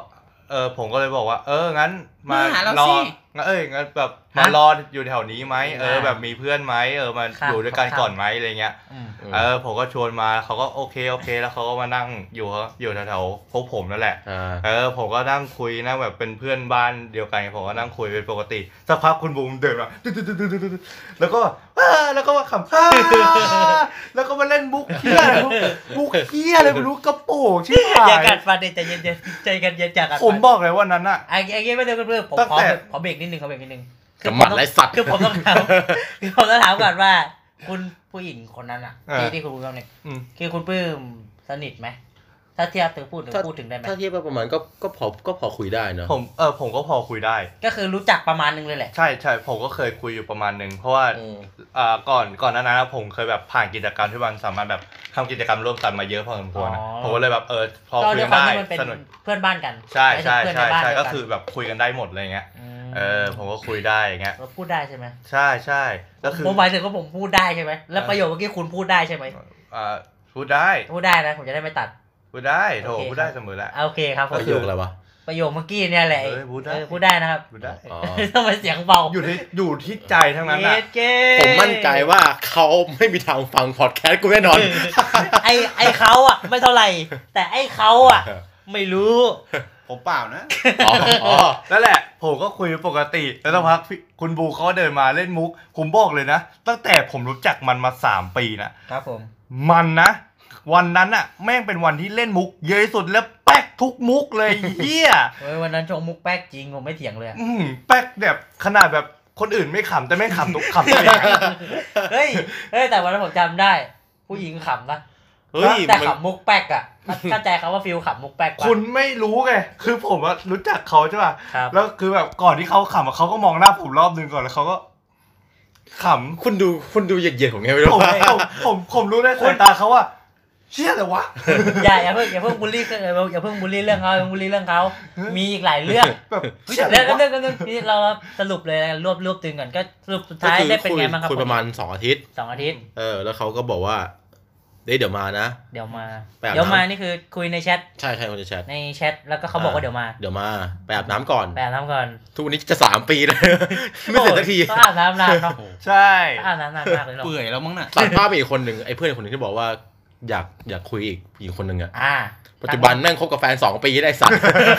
เออผมก็เลยบอกว่าเอองั้นมามหาเรารอสิงั้นเอ้ยงั้นแบบมารออยู่แถวนี้ไหมเออแบบมีเพื่อนไหมเออมาอยู่ด้วยกันก่อนไหมอะไรเงี้ยอืมเออผมก็ชวนมาเขาก็โอเคโอเคแล้วเขาก็มานั่งอยู่เขาอยู่แถวๆพวกผมนั่นแหละอ่าเออผมก็นั่งคุยนั่งแบบเป็นเพื่อนบ้านเดียวกันผมก็นั่งคุยเป็นปกติสักพักคุณบูมเดินมาตึ๊ดๆๆๆแล้วก็อ่าแล้วก็มาขำอ่าแล้วก็มาเล่นมุกเหี้ยอะไรมุกเหี้ยอะไรไม่รู้กระโปงชิบหาอย่าย กัดฟันดิใจเย็นๆใจกันเย็นจากกัดฟันผมบอกเลยว่านั้นอะไอ้ไอ้เงี้ยไม่เรื่องเรื่องผมตั้งขอแต่ขอเบรกนิดนึงขอเบรกนิดนึงกำหมัดไรสัตว์คือผมต้องถามคือผมต้องถามก่อนว่า คุณผู้หญิงคนนั้นอ่ะที่ที่คุณพูดเนี่ยอืมคือคุณปลื้มสนิทไหมถ้าเทียบถึงพูดถึงพูดถึงได้ไหมถ้าเทียบประมาณก็ก็พอก็พอคุยได้เนอะผมเออผมก็พอคุยได้ก็คือรู้จักประมาณนึงเลยแหละใช่ใช่ผมก็เคยคุยอยู่ประมาณหนึ่งเพราะว่าอืมอ่าก่อนก่อนหน้านั้นนะผมเคยแบบผ่านกิจกรรมที่มันสามารถแบบทำกิจกรรมร่วมกันมาเยอะพอสมควรนะอ๋อผมก็เลยแบบเออพอก็คุยด้วกัยนความได้ที่มันเป็นสนุกเพื่อนบ้านกันใช่ใช่เพื่อนใช่นบ้านใช่เดียวก็คือแบบคุยกันได้หมดอะไรเงี้ยมเออผมก็คุยได้อย่างเงี้ยเราพูดได้ใช่ไหมใช่ใช่แล้วคือผมหมายถึงว่าผมพูดได้ใช่ไหมแล้วประโยคเมื่อกี้คุณพูดได้ใช่ไหมอ่าพูดได้พูดได้นะผมจะได้ไม่ตัดพูดได้โถโอเคพูดได้เสมอแหละโอเคครับผปมระโยคอะไรวะประโยคเมื่อกี้เนี่ยแหละเออพูดได้เออพูดได้นะครับพูดได้อ๋อทำไมเสียงเบาอยู่ที่อยู่ที่ใจทั้งนั้นเยนะสเก้ผมมั่นใจว่าเขาไม่มีทางฟังพอดแคสต์กูแน่นอนไอไอเขาอ่ะไม่เท่าไหร่ แต่ไอเขาอ่ะ ไม่รู้ผมเปล่านะอ๋ออ๋อนั่นแหละผมก็คุยปกติแล้วสักพักพี่คุณบูเขาเดินมาเล่นมุก ผมบอกเลยนะ ตั้งแต่ผมรู้จักมันมาสามปีนะครับผมมันนะ วันนั้นอะแม่งเป็นวันที่เล่นมุก เยอะที่สุดแล้วแป๊กทุกมุกเลยเฮียเฮ้ยวันนั้นชงมุกแป๊กจริงผมไม่เถียงเลยอะอืมแป๊กแบบขนาดแบบคนอื่นไม่ขำแต่แม่งขำทุกขำตัวเองอะเฮ้ยเฮ้ยแต่วันนั้นผมจำได้ ผู้หญิงขำนะเฮ้ยแต่มันขำมุกแป๊กอ่ะเข้าใจเขาว่าฟิลขำมุกแป๊กปะคุณไม่รู้ไงคือผมอะรู้จักเขาใช่ป่ะครับแล้วคือแบบก่อนที่เขาขำอะเขาก็มองหน้าผมรอบนึงก่อนแล้วเขาก็ขำคุณดูคุณดูเหยียดๆของไงไม่รู้ผมผมผมผมรู้ได้สายตาเขาว่าเชี่ยแต่วะอย่าอย่าเพิ่งอย่าเพิ่งบูลลี่อย่าเพิ่งอย่าเพิ่งบูลลี่เรื่องเขาอย่าเพิ่งบูลลี่เรื่องเขามีอีกหลายเรื่องแบบเชี่ยแล้วแต่ก็วะเรื่องก็เรื่องนี้เราสรุปเลยแล้วกันรวบรวบตึงก่อนก็สรุปสุดท้ายก็คือได้เป็นคุยไงบ้างครับคุยประมาณสองอาทิตย์สองอาทิตย์เออ แล้วเขาก็บอกว่าเดี๋ยวเดี๋ยวมานะเดี๋ยวมาไปอาบน้ำเดี๋ยวมานี่คือคุยในแชทใช่ใช่คนจะแชทในแชทแล้วก็เขาบอกว่าเดี๋ยวมาเดี๋ยวมาไปอาบน้ำก่อนไปอาบน้ำก่อนทุกวันนี้จะสามปีแล้ว ไม่เสร็จสักทีต้องอาบน้ำนานเนาะใช่อาบน้ำนานมากเลยเนาะเปื่อยแล้วมั้งน่ะตัดภาพไปอีกคนหนึ่งไอ้เพื่อนอีกคนหนึ่งที่บอกว่าอยากอยากคุยอีกอีกคนหนึ่งอะอ่าปัจจุบันแม่งคบกับแฟนสองปีได้สัตว์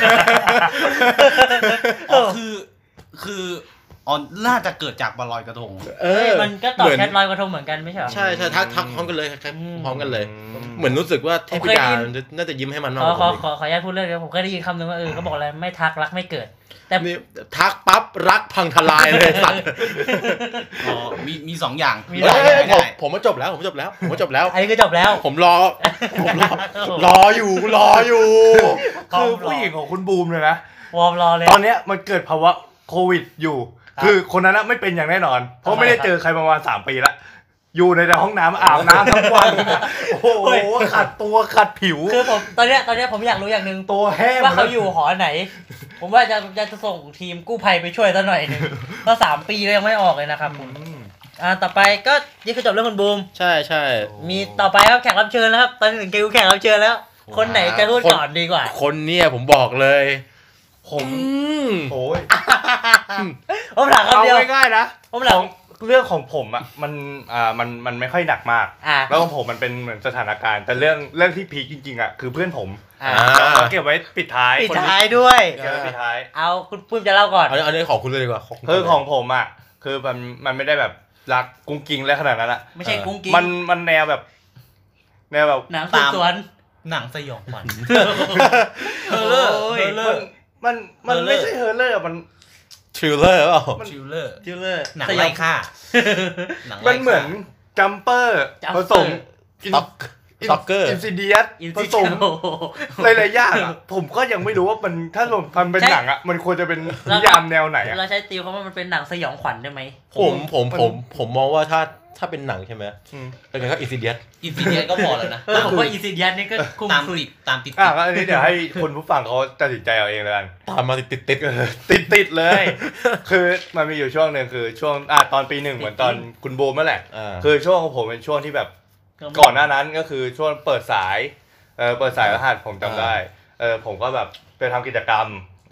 อ๋อคือคืออ๋อน่าจะเกิดจากบอลลอยกระทงเอเฮ้ยอมันก็ตอบเหมือนแชทลอยกระทงเหมือนกันไม่ใช่เหรอใช่ใช่ทักทักพร้อมกันเลยทักอืมพร้อมกันเลยอืมเหมือนรู้สึกว่าเทผมพิเคยดาได้ยินน่าจะยิ้มให้มันขมากอกว่าขอผมขอขออนุญาตพูดเรื่องเดียวผมเคยได้ยินคำหนึ่งว่าเออเขาบอกอะไรไม่ทักรักไม่เกิด แต่นี่ทักปั๊บรักพังทลายเลยสัตว์อ๋อมีมีสองอย่างมีเฮ้ยหลายเฮ้ยได้ผมได้ผมมาจบแล้วผมจบแล้วผมมาจบแล้วอันนี้ก็จบแล้วผมรอผมรอรออยู่รออยู่คือผู้หญิงของคุณบูมเลยนะวอร์มรอเลยตอนเนี้ยมันเกิดภาวะโควิดอยู่ครับคือคนนั้นน่ะไม่เป็นอย่างแน่นอน เพราะทำไมไม่ได้ครับเจอใครประมาณสามปีละอยู่ในห้องน้ำอาบน้ำทั้งวันนะโอ้โหขัดตัวขัดผิวคือผมตอนเนี้ยตอนเนี้ยผมอยากรู้อย่างหนึ่งตัวแห้งว่าเขาอยู่หอไหน ผมว่าจะจะจะส่งทีมกู้ภัยไปช่วยซะหน่อยหนึ่งเพราะสามปีแล้วยังไม่ออกเลยนะครับผมอืมอ่าต่อไปก็นี่คือจบเรื่องคุณบูมใช่ใช่มีต่อไปครับแขกรับเชิญแล้วครับ ตอนนี้ถึงคิวแขกรับเชิญแล้ว คนไหนจะพูดก่อนดีกว่าคนเนี่ยผมบอกเลยผมอืมโอ้ยผมถามคำเอาเดียวง่ายๆนะผมหลัขงองเรื่องของผมอ่ะมันอ่ามันมันไม่ค่อยหนักมากอ่าแล้วของผมมันเป็นเหมือนสถานการณ์ แต่เรื่องเรื่องที่พีคจริงๆอ่ะคือเพื่อนผมอ่าเราเก็บไว้ปิดท้ายปิดท้ายด้วยเก็บไว้ปิดท้ายเอาคุณปุ้มจะเล่าก่อนเอาเอาเรื่องของคุณเลยดีกว่าของคุณคือของผมอ่ะคือมันมันไม่ได้แบบรักกุ้งกิ้งและขนาดนั้นอ่ะไม่ใช่กุ้งกิ้งมันมันแนวแบบ แนวแบบหนังสืบสวนหนังสยองขวัญเฮอร์เลอร์โอ้ยเฮอร์เลอร์มันมันเฮอร์เลอร์ไม่ใช่เฮอร์เลอร์มันทริลเลอร์เปล่าชิลเลอร์จิลเลอร์หนังไล่ฆ่าหนังมัไล่นเหมือนฆ่าจัมเปอร์ Jumper ผสมต็อกต็อกเกอร์อินซิเดียสอินผซิสมโอ้โหหลายๆอย่างอะผมก็ยังไม่รู้ว่ามันถ้าลงพันเป็นใช่หนังอ่ะมันควรจะเป็นแล้วนิยามแนวไหนอ่ะเราใช้ตีมเขาว่ามันเป็นหนังสยองขวัญได้ไหมผมผมมันผมผมมองว่าถ้าถ้าเป็นหนังใช่ไหมอืมเป็นไงก็อินซิเดียสอินฟิเนียก็พอแล้วนะเออผมว่าอีซิเดียนนี่ก็คุ้มตามสุดติดตามติดอ่ะก็อันนี้เดี๋ยวให้คนผู้ฟังเขาตัดสินใจเอาเองเลยกันตามมาติดติดติดติดติดๆเลย คือมันมีอยู่ช่วงหนึ่งคือช่วงอ่ะตอนปีหนึ่งเหมือนตอนคุณโบมนั่นแหละอ่าคือช่วงของผมเป็นช่วงที่แบบก่อนหน้านั้นก็คือช่วงเปิดสายเออเปิดสายรหัสผมจำได้เออผมก็แบบไปทำกิจกรรม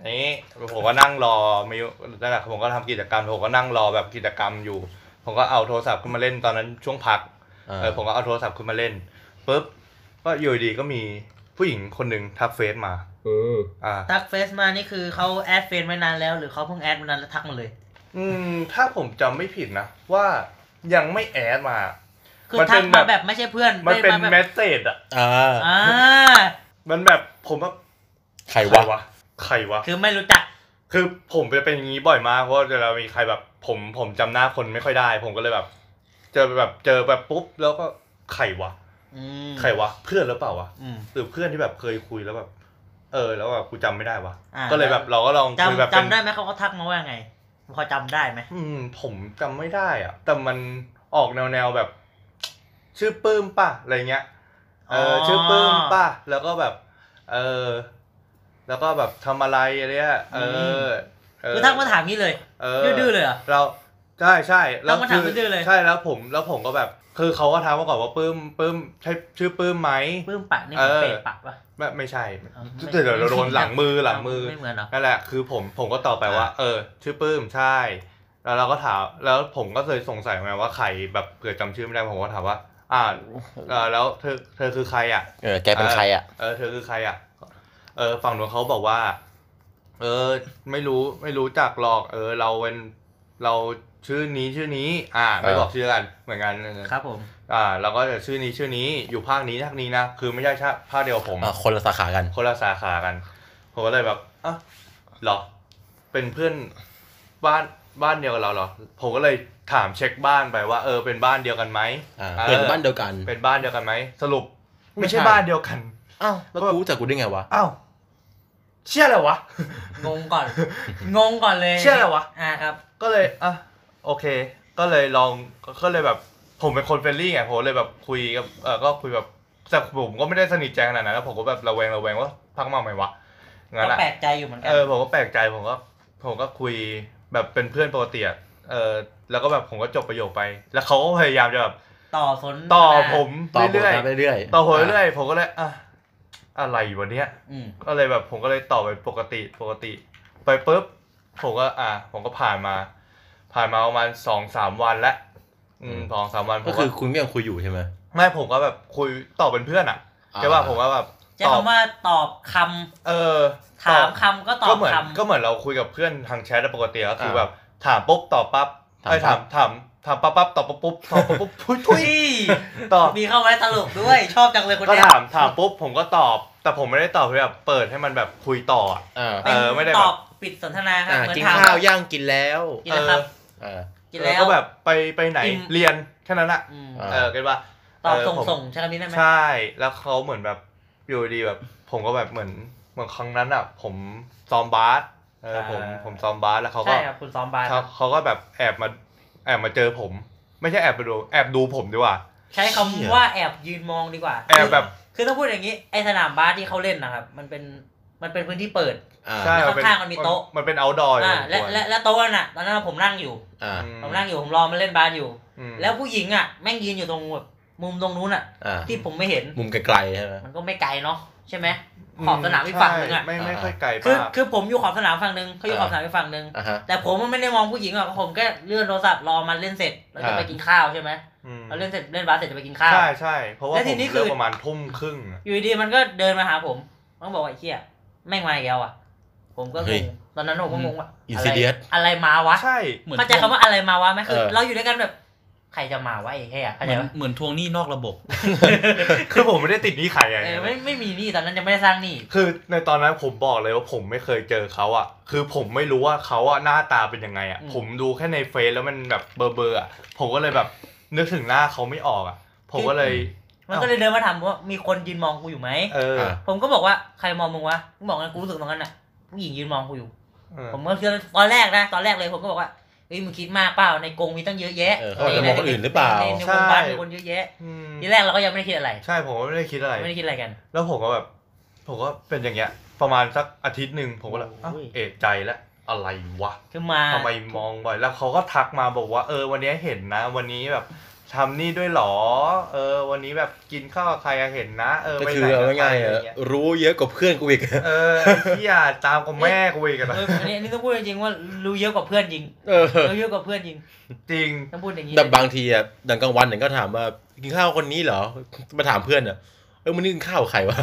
นี้ผมก็นั่งรอไม่นั่นแหละผมก็ทำกิจกรรมผมก็นั่งรอแบบกิจกรรมอยู่ผมก็เอาโทรศัพท์ขึ้นมาเล่นตอนนั้นช่วงพักเออผมก็เอาโทรศัพท์ขึ้นมาเล่นปุ๊บก็อยู่ดีก็มีผู้หญิงคนหนึ่งทักเฟซมาเอออ่าทักเฟซมานี่คือเขาแอดเฟซไว้นานแล้วหรือเขาเพิ่งแอดมานานแล้วทักมาเลยอืมถ้าผมจำไม่ผิดนะว่ายังไม่แอดมาคือทักมาแบบไม่ใช่เพื่อนมันเป็นเมสเสจอ่ะอ่าอ่ามันแบบผมว่าใครวะใครวะคือไม่รู้จักคือผมจะเป็นอย่างนี้บ่อยมากเพราะเวลามีใครแบบผมผมจำหน้าคนไม่ค่อยได้ผมก็เลยแบบเจอแบบเจอแบบปุ๊บแล้วก็ใครวะใครวะเพื่อนหรือเปล่าวะหรือเพื่อนที่แบบเคยคุยแล้วแบบเออแล้วแบบกูจำไม่ได้วะก็เลยแบบเราก็ลองคุยแบบจำได้ไหมเขาก็ทักมาว่าไงพอจำได้ไหมอืมผมจำไม่ได้อ่ะแต่มันออกแนวแนวแบบชื่อปื้มป่ะอะไรเงี้ยเออชื่อปื้มป่ะแล้วก็แบบเออแล้วก็แบบทำอะไรอะไรเงี้ยเออคือทักมาถามนี้เลยดื้อๆเลยเหรอเราใช่ใช่แล้วมาถามดื้อๆเลยใช่แล้วผมแล้วผมก็แบบคือเขาก็ถามมาก่อนว่าปื้มปื้มใช่ชื่อปื้มไหมปื้มปะนี่เป็นเปรตปะปะไม่ไม่ใช่เดี๋ยวเราโดนหลังมือหลังมือนั่นแหละคือผมผมก็ตอบไปว่าเออชื่อปื้มใช่แล้วเราก็ถามแล้วผมก็เคยสงสัยไงว่าใครแบบเผื่อจำชื่อไม่ได้ผมก็ถามว่าอ่าแล้วเธอเธอคือใครอ่ะเออแกเป็นใครอ่ะเออเธอคือใครอ่ะเออฝั่งนู้นเขาบอกว่าเออไม่รู้ไม่รู้จักหรอกเออเราเป็นเราชื่อนี้ชื่อนี้อ่าไม่บอกชื่อกันเหมือนกันครับผมอ่าเราก็จะชื่อนี้ชื่อนี้อยู่ภาคนี้ภาคนี้นะคือไม่ใช่ภาคเดียวผมอ่าคนละสาขากันคนละสาขากันผมก็เลยแบบอ่ะหรอเป็นเพื่อนบ้านบ้านเดียวกันเราเหรอผมก็เลยถามเช็คบ้านไปว่าเออเป็นบ้านเดียวกันไหมอ่าเป็นบ้านเดียวกันเป็นบ้านเดียวกันไหมสรุปไม่ใช่บ้านเดียวกันอ้าวแล้วกูจากกูได้ไงวะอ้าวเชื่ออะไรวะงงก่อนงงก่อนเลยเชื่ออะไรวะอ่าครับก็เลยอ่ะโอเคก็เลยลองก็เลยแบบผมเป็นคนเฟรนลี่ไงผมเลยแบบคุยกับเออก็คุยแบบแต่ผมก็ไม่ได้สนิทใจขนาดนั้นแล้วผมก็แบบระแวงระแวงว่าพักมาไหมวะงั้นก็แปลกใจอยู่เหมือนกันเออผมก็แปลกใจผมก็ผมก็คุยแบบเป็นเพื่อนปกติเออแล้วก็แบบผมก็จบประโยคไปแล้วเขาก็พยายามจะแบบต่อสนต่อผมเรื่อยๆเรื่อยๆต่อผมเรื่อยๆผมก็เลยอ่ะอะไรวะเนี้ยก็เลยแบบผมก็เลยต่อไปปกติปกติไปปุ๊บผมก็อ่ะผมก็ผ่านมาผ่านมาประมาณสองสามวันแล้วอืมสองสามวันก็คือคุณก็ยังคุยอยู่ใช่ไหมไม่ผมก็แบบคุยตอบเป็นเพื่อนอ่ะใช่ป่ะผมก็แบบจะคำว่าตอบคำเออถามคำก็ตอบคำก็เหมือนเราคุยกับเพื่อนทางแชทปกติก็คือแบบถามปุ๊บตอบปั๊บไอ้ถามถามถามปั๊บปั๊บตอบปุ๊บปุ๊บตอบปุ๊บปุ๊บทุยตอบมีเข้าไว้ตลกด้วยชอบจังเลยคนนี้ก็ถามถามปุ๊บผมก็ตอบแต่ผมไม่ได้ตอบแบบเปิดให้มันแบบคุยต่อเออไม่ได้ตอบปิดสนทนาครับเหมือนกินข้าวย่างกินแล้วกินแล้วครับกินแล้วก็แบบไปไปไหนเรียนแค่นั้นแหละเออเก็ตป่ะตอบส่งส่งใช่คำนี้ได้ไหมใช่แล้วเขาเหมือนแบบอยู่ดีแบบผมก็แบบเหมือนเหมือนครั้งนั้นอ่ะผมซ้อมบาสเออผมผมซ้อมบาสแล้วเขาก็ใช่ครับคุณซ้อมบาสเขาก็แบบแอบมาแอบมาเจอผมไม่ใช่แอบไปดูแอบดูผมดีกว่าใช้คำว่าแอบยืนมองดีกว่าแอบแบบคือต้องพูดอย่างนี้ไอ้สนามบาสที่เขาเล่นนะครับมันเป็นมันเป็นพื้นที่เปิดใช่ข้างๆมันมีโต๊ะมันเป็นเอาท์ดอร์อ่าและและและโต๊ะน่ะตอนนั้นผมนั่งอยู่ผมนั่งอยู่ผมรอมันเล่นบาสอยู่แล้วผู้หญิงอ่ะแม่งยืนอยู่ตรงแบบมุมตรงนู้นอ่ะที่ผมไม่เห็นมุมไกลๆใช่ไหมมันก็ไม่ไกลเนาะใช่ไหมขอบสนามอีกฝั่งนึงอ่ะไม่ไม่ค่อยไกลคือคือผมอยู่ขอบสนามฝั่งนึงเขาอยู่ขอบสนามอีกฝั่งนึงแต่ผมมันไม่ได้มองผู้หญิงอ่ะผมแค่เลื่อนโทรศัพท์รอมันเล่นเสร็จแล้วจะไปกินข้าวใช่ไหมเราเล่นเสร็จเล่นบาสเสร็จจะไปกินข้าวใช่ใช่เพราะว่าผมเลิกประมาณทุ่มครึ่งอยู่ดีมันก็เดินมาหาผมต้องบอกว่าไอ้เหี้ยแม่งมาอีกแล้วอ่ะผมก็งงตอนนั้นผมก็งงว่าอะไรอะไรมาวะใช่เข้าใจคำว่าอะไรมาวะไหมคือเราอยู่ด้วยกันแบบใครจะมาวะไอ้แค่เข้าใจเหมือนทวงหนี้นอกระบบคือผมไม่ได้ติดหนี้ใครไงไม่ไม่มีหนี้ตอนนั้นยังไม่ได้สร้างหนี้คือในตอนนั้นผมบอกเลยว่าผมไม่เคยเจอเขาอ่ะคือผมไม่รู้ว่าเขาอ่ะหน้าตาเป็นยังไงอ่ะผมดูแค่ในเฟซแล้วมันแบบเบอร์เบอร์อ่ะผมก็เลยแบบนึกถึงหน้าเขาไม่ออกอ่ะผมก็เลยมันก็เลยเดินมาถามว่ามีคนยืนมองกูอยู่ไหมผมก็บอกว่าใครมองมึงวะมึงบอกงั้นกูรู้สึกตรงนั้นน่ะผู้หญิงยืนมองกูอยู่ผมก็เชื่อตอนแรกนะตอนแรกเลยผมก็บอกว่าเฮ้ยมึงคิดมากเปล่าในกรงมีตั้งเยอะแยะในในคนอื่นหรือเปล่าในวงบ้านมีคนเยอะแยะทีแรกเราก็ยังไม่ได้คิดอะไรใช่ผมก็ไม่ได้คิดอะไรไม่ได้คิดอะไรกันแล้วผมก็แบบผมก็เป็นอย่างเงี้ยประมาณสักอาทิตย์นึงผมก็เลยเอะใจแล้วอะไรวะคือมาทำไมมองบ่อยแล้วเขาก็ทักมาบอกว่าเออวันนี้เห็นนะวันนี้แบบทำนี่ด้วยหรอเออวันนี้แบบกินข้าวกับใครเห็นนะเออก็ไปคืไหนอเอากับใครง่ายๆอะไรอะเงี้ยรู้เยอะกว่าเพื่อนกูอีกเออไอ้เหี้ยตามกับแม่กูอีกอะเอออันนี้อันนี้ต้องพูดจริงๆว่ารู้เยอะกว่าเพื่อนจริงเออรู้เยอะกว่าเพื่อนจริงจริงต้องพูดอย่างนี้แต่บางทีอ่ะดังกลางวันเนี่ยก็ถามว่ากินข้าวคนนี้เหรอมาถามเพื่อนอ่ะเออมันนี่กินข้าวกับใครวะ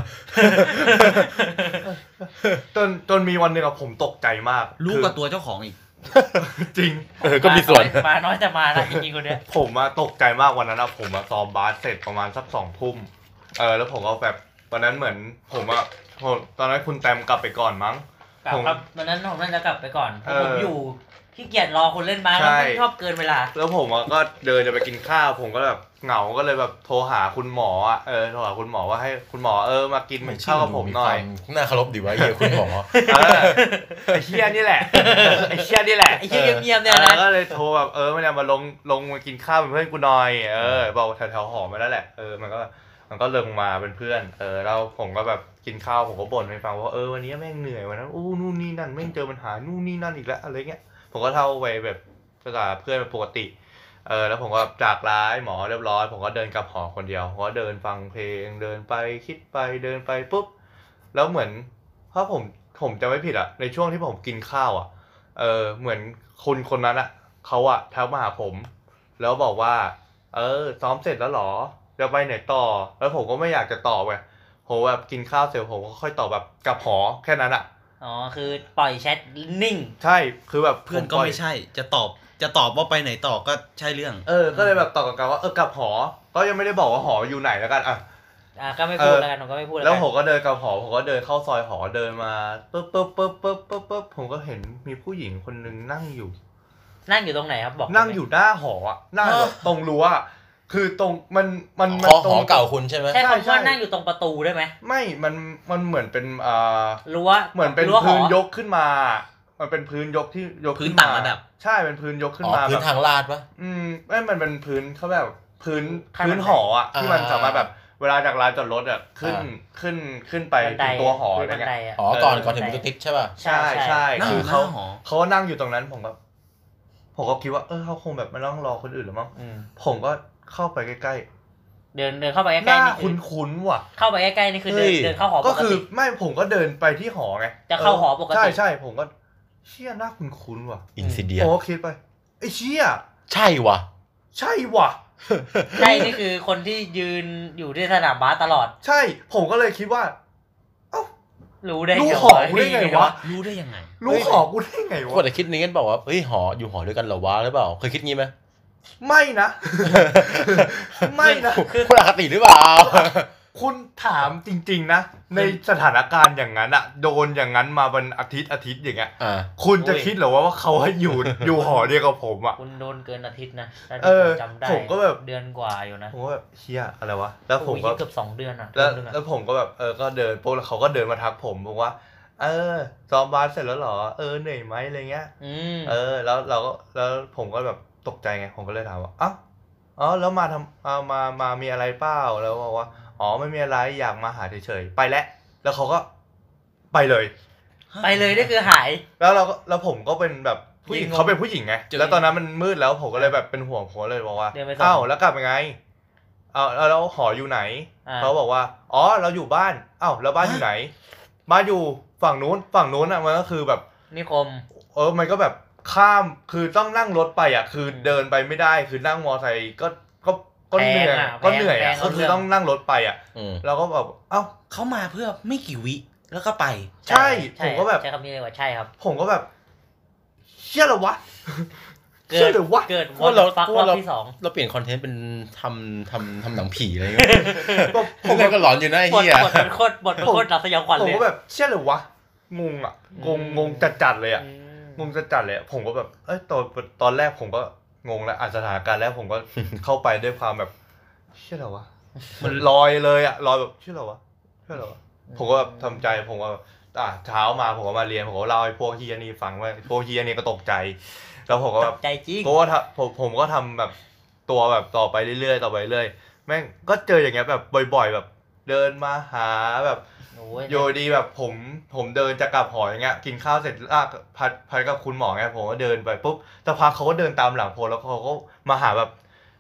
จนจนมีวันหนึ่งอะผมตกใจมากรู้คือกับตัวเจ้าของอีกจริงเออก็มีส่วนมาน้อยแต่มานะจริงๆคนเนี้ยผมอะตกใจมากวันนั้นอะผมอะซ้อมบาสเสร็จประมาณสักสองทุ่มเออแล้วผมก็แบบวันนั้นเหมือนผมอะผมตอนนั้นคุณแตมกลับไปก่อนมั้งกลับครับวันนั้นผมน่าจะกลับไปก่อนเพราะผมเออออยู่ขี้เกียจรอคนเล่นบาสใช่แล้วไม่ชอบเกินเวลาแล้วผมอะก็เดินจะไปกินข้าวผมก็แบบเหงาก็เลยแบบโทรหาคุณหมออะเออโทรหาคุณหมอว่าให้คุณหมอเออมากินข้าวกับผมหน่อยน่าเคารพดีวะเฮียคุณหมอเออไอ้เชี่ยนี่แหละไอ้เชี่ยนี่แหละไอ้เหี้ยเงียบๆเนี่ยเอนะอก็เลยโทรแบบเออมันเนี่ยมาลงลงมากินข้าวเป็นเพื่อนกูหน่อยเออบอกแถวๆหอมาแล้วแหละเออมันก็มันก็ลงมาเป็นเพื่อนเออแล้วผมก็แบบกินข้าวผมก็บ่นให้ฟังว่าเออวันนี้แม่งเหนื่อยวันนั้นอู้นู่นนี่นั่นแม่งเจอปัญหานู่นนี่นั่นอีกแล้วอะไรเงี้ยผมก็เท่าไปแบบภาษาเพื่อนปกติเออแล้วผมก็จากร้ายหมอเรียบร้อยผมก็เดินกลับหอคนเดียวผมก็เดินฟังเพลงเดินไปคิดไปเดินไปปุ๊บแล้วเหมือนถ้าผมผมจะไม่ผิดอะในช่วงที่ผมกินข้าวอะเออเหมือนคนคนนั้นอะเขาอะทักมาหาผมแล้วบอกว่าเออซ้อมเสร็จแล้วหรอจะไปไหนต่อแล้วผมก็ไม่อยากจะตอบไงผมแบบกินข้าวเสร็จผมก็ค่อยตอบแบบกลับหอแค่นั้นอะอ๋อคือปล่อยแชทนิ่งใช่คือแบบเพื่อนผก็ปล่ยไม่ใช่ จะตอบจะตอบว่าไปไหนต่อก็ใช่เรื่องเออ ก็เลยแบบตอบกับกันว่าเออกลับหอ ก็ยังไม่ได้บอกว่าหออยู่ไหนแล้วกันอ่ะอ่ะก็ไม่พูดแล้วกันผมก็ไม่พูดแล้วแล้วกันผมก็เดินกลับหอ ผมก็เดินเข้าซอยหอเดินมาปุ๊บปุ๊บปุ๊บปุ๊บปุ๊บปุ๊บผมก็เห็นมีผู้หญิงคนนึงนั่งอยู่นั่งอยู่ตรงไหนครับบอกนั่งอยู่หน้าหออ่ะนั่งแบบตรงรั้วอะคือตรงมันมันหมันอตรหอง เก่าคุณใช่ไหมใช่ใช่คำใช่ว่านั่งอยู่ตรงประตูได้ไหมไม่ มันมันเหมือนเป็นอ่ารั้วเหมือนเป็นรั้วหอพื้นยกขึ้นมา มันเป็นพื้นยกที่ยกพื้นขึ้นต่างมาระดับใช่เป็นพื้นยกขึ้นอ๋อมาพื้แบนบทางลาดปะอืมไม่มันเป็นพื้นเขาแบบพื้นขั้นพื้นบันไดหออ่ะที่มันอ่าสามารถแบบเวลาจากลานจอดรถอ่ะขึ้นอ่าขึ้นขึ้นไปบันไดถึงตัวหอคืออะไรบันเงี้ไดยอ่ะอ๋อก่อนเออก่อนถึงบันไดมุตติกใช่ป่ะใช่ใช่ใช่ใช่นั่งคืออยู่หน้าเขาหอเขาก็นั่งอยู่ตรงนั้นผมก็ผมก็คิดว่าเออเขาคงแบบมานั่งรอคนอื่นหรือมั้งอืมผมก็เข้าไปใกล้เดินเดินเข้าไปๆใกหล้น้าๆนี่คือคุ้นๆว่ะเข้าไปใกล้ๆนี่คือเดินเฮ้ยเดินเข้าหอปก็กคือติไม่ผมก็เดินไปที่หอไงจะเข้าหอปกติใช่ใช่ผมก็เชี่ยหน้าคุ้นๆว่ะอินซิเดียผมก็คิดไปไอ้เชี่ยใช่วะใช่ว่ะใช่นี่คือคนที่ยืนอยู่ที่สนามบาสตลอดใช่ผมก็เลยคิดว่ารู้ได้รู้ไงหอกูได้ไงวะรู้ได้ยังไงรู้หอกูได้ไงควะนแต่คิดนี้กันบอกว่าเฮ้ยหออยู่หอด้วยกันเหรอวะหรือเปล่าเคยคิดงี้ไหมไม่นะ ไม่นะคือคุณอคติหรือเปล่าคุณถามจริงๆนะ ในสถานการณ์อย่างนั้นอะโดนอย่างนั้นมาเป็นอาทิตย์อาทิตย์อย่างเงี้ยอ่าคุณจะคิดเหรอว่าเขาให้อยู่ อยู่หอเดียวกับผมอะคุณโดนเกินอาทิตย์นะถ้าเอที่อผมจำได้ผมก็แบบเดือนกว่าอยู่นะผมก็แบบเฮียอะไรวะแล้วผมก็โอ้ยเกือบสองเดือนอ่ะแล้วเดือนหนึ่งอะแล้วผมก็แบบเออก็เดินปุ๊บแล้วเขาก็เดินมาทักผมบอกว่า เออซ้อมบาสเสร็จแล้วเหรอเออเหนื่อยไหมอะไรเงี้ยอืมเออแล้วเราก็แล้วผมก็แบบตกใจไงผมก็เลยถามว่าอ้าวอ๋อแล้วมาทำเอามามามีอะไรเปล่าแล้วบอกว่าอ๋อไม่มีอะไรอยากมาหาเฉยๆไปแล้วแล้วเขาก็ไปเลยไปเลยนี่คือหายแล้วเราก็แล้วผมก็เป็นแบบผู้หญิงยิงงงเขาเป็นผู้หญิงไงเจอแล้วตอนนั้นมันมืดแล้วผมก็เลยแบบเป็นห่วงผมก็เลยบอกว่าเดินไปส่งอ้าวแล้วกลับยังไงเอาแล้วแล้วหออยู่ไหนอ่าเขาบอกว่าอ๋อเราอยู่บ้านอ้าวแล้วบ้านอยู่ไหนบ้านอยู่ฝั่งนู้นฝั่งนู้นอ่ะมันก็คือแบบนิคมเออมันก็แบบข้ามคือต้องนั่งรถไปอ่ะคือเดินไปไม่ได้คือนั่งมอไซค์ก็ก็ก็เหนื่อยแพงอะก็เหนื่อยอ่ะแพงก็คือต้องนั่งรถไปอ่ะอืมเราก็แบบเอ้าเขามาเพื่อไม่กี่วิแล้วก็ไปใช่ผมก็แบบใช้คำนี้เลยว่าใช่ครับผมก็แบบเชื่อเหรอวะเกิเชื่อดหรือวะเกิดพววอก ลเราฟักพรวอก บเราที่สองเราเปลี่ยนคอนเทนต์เป็นทำทำทำหนังผีอะไรเงี้ยผมผมก็หลอนอยู่นะไอ้บทเหี้ยบทเป็นโคตรบทเป็นโคตรหลับสยองขวัญผมเลยก็แบบเชื่อเหรือวะงงอ่ะงงงงจัดจัดๆเลยอ่ะอืมงงจัดจัดๆเลยอะผมก็แบบเอ้ยตอนตอนแรกผมก็งงแล้วอ่ะสถานการณ์แรกผมก็ เข้าไปด้วยความแบบเชื่อเหรอวะมันลอยเลยอ่ะลอยแบบเชื่อเหรอวะเชื่อเหรอวะผมก็แบบทำใจผมก็แบบอ่ะเช้ามาผมก็มาเรียนผมก็เล่าให้พวกเฮียนี่ฟังว่าพวกเฮียนี่ก็ตกใจ แล้วผมก็แบบใจจริงเพราะว่าถ้าผมผมก็ทำแบบตัวแบบต่อไปเรื่อยๆต่อไปเรื่อยแม่งก็เจออย่างเงี้ยแบบบ่อยๆ แบบเดินมาหาแบบโอ้ยโยดีแบบผมผมเดินจะกลับหออย่างเงี้ยกินข้าวเสร็จลากพัดพัดกับคุณหมอไงผมก็เดินไปปุ๊บสักพักเขาก็เดินตามหลังผมแล้วเขาก็มาหาแบบ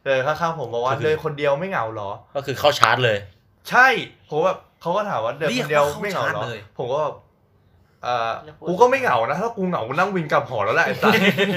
เดินข้างๆผมบอกว่าเดินคนเดียวไม่เหงาหรอก็คือเข้าชาร์จเลยใช่ผมแบบเขาก็ถามว่าเดินคนเดียวไม่เหงาหรอผมก็แบบเอ่อกูก็ไม่เหงานะถ้ากูเหงากูนั่งวินกลับหอแล้วแหละไอ้สัส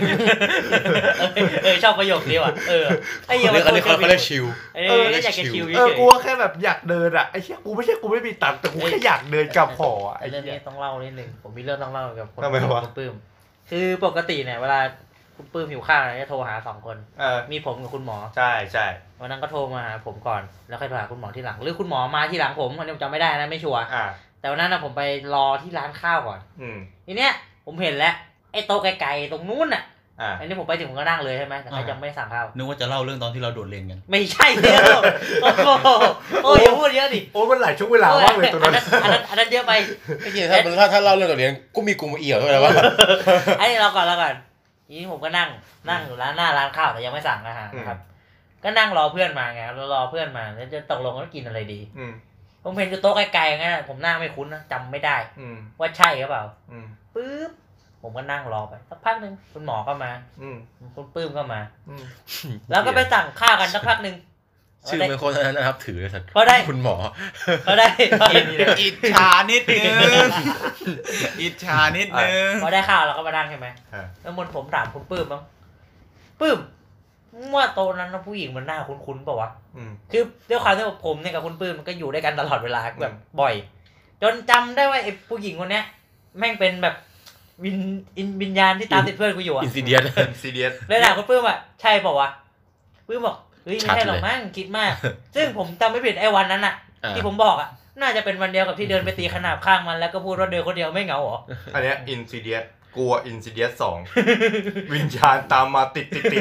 เออชอบประโยคนี้ว่ะเออไอ้เหี้ยมันเขาเรียกชิลเอออยากจะชิลเออกูแค่แบบอยากเดินอ่ะไอ้เหี้ยกูไม่ใช่กูไม่มีตังค์แต่กูแค่อยากเดินกลับหอไอ้เรื่องนี้ต้องเล่านิดนึงผมมีเรื่องต้องเล่ากับคนคุณปื้มคือปกติเนี่ยเวลาคุณปื้มหิวข้าวจะโทรหาสองคนมีผมกับคุณหมอใช่ใช่วันนั้นก็โทรมาหาผมก่อนแล้วค่อยโทรหาคุณหมอที่หลังหรือคุณหมอมาที่หลังผมอันนี้ผมจำไม่ได้นะไม่ชัวร์แต่วันนั้นนะผมไปรอที่ร้านข้าวก่อนทีเนี้ยผมเห็นแล้วไอ้โต๊ะไกลๆตรงนู้นอ่ะอันนี้ผมไปถึงผมก็นั่งเลยใช่ไหมแต่ยังไม่สั่งข้าวนึกว่าจะเล่าเรื่องตอนที่เราโดดเรียนกันไม่ใช่เดียวโอ้โหโอ้ยพูดเยอะดิโอ้มันหลายช่วงเวลามากเลยตรงนั้นอันนั้นอันนั้นเยอะไปไม่ใช่ถ้าถ้าถ้าเล่าเรื่องโดดเรียนกูมีกูมาเอี่ยวด้วยนะว่าไอ้เราก่อนเราก่อนนี้ผมก็นั่งนั่งอยู่ร้านหน้าร้านข้าวแต่ยังไม่สั่งอาหารนะครับก็นั่งรอเพื่อนมาไงรอรอเพื่อนมาแล้วจะตกลงว่ากินอะไรดีผมเห็นอยู่โต๊ะไกลๆงั้นผมหน้าไม่คุ้นนะจำไม่ได้ว่าใช่หรือเปล่าปึ๊บผมก็นั่งรอไปสักพักนึงคุณหมอก็มาคุณปื้มก็มาแล้วก็ไปสั่งข้าวกันสักพักนึงชื่อเป็นคนนั้นนะครับถือเลยสัตว์คุณหมอก็ได้อิจฉานิดนึงอิจฉานิดนึงพอได้ข้าวเราก็มานั่งใช่ไหมแล้วมนผมถามคุณปื้มบ้างปื้มว่าโตนั้นผู้หญิงมันหน้าคุ้นๆเปล่าวะคือด้วยความที่ผมเนี่ยกับคุณปื้มมันก็อยู่ด้วยกันตลอดเวลาแบบบ่อยจนจำได้ว่าไอ้ผู้หญิงคนเนี้ยแม่งเป็นแบบวิญวิญญาณที่ตามติดเพื่อนกูอยู่อ่ะอินซิเดียสอินซิเดียสเลยถามคุณปื้มว่าใช่เปล่าวะปื้มบอกเฮ้ยไม่ใช่หรอกมั้งคิดมากซึ่งผมจำไม่ผิดไอ้วันนั้นน่ะที่ผมบอกอ่ะน่าจะเป็นวันเดียวกับที่เดินไปตีขนาบข้างมันแล้วก็พูดว่าเดินคนเดียวไม่เหงาหรออันเนี้ยอินซิเดียสกลัวอินซิเดียสสองวิญญาณตามมาติดติดติด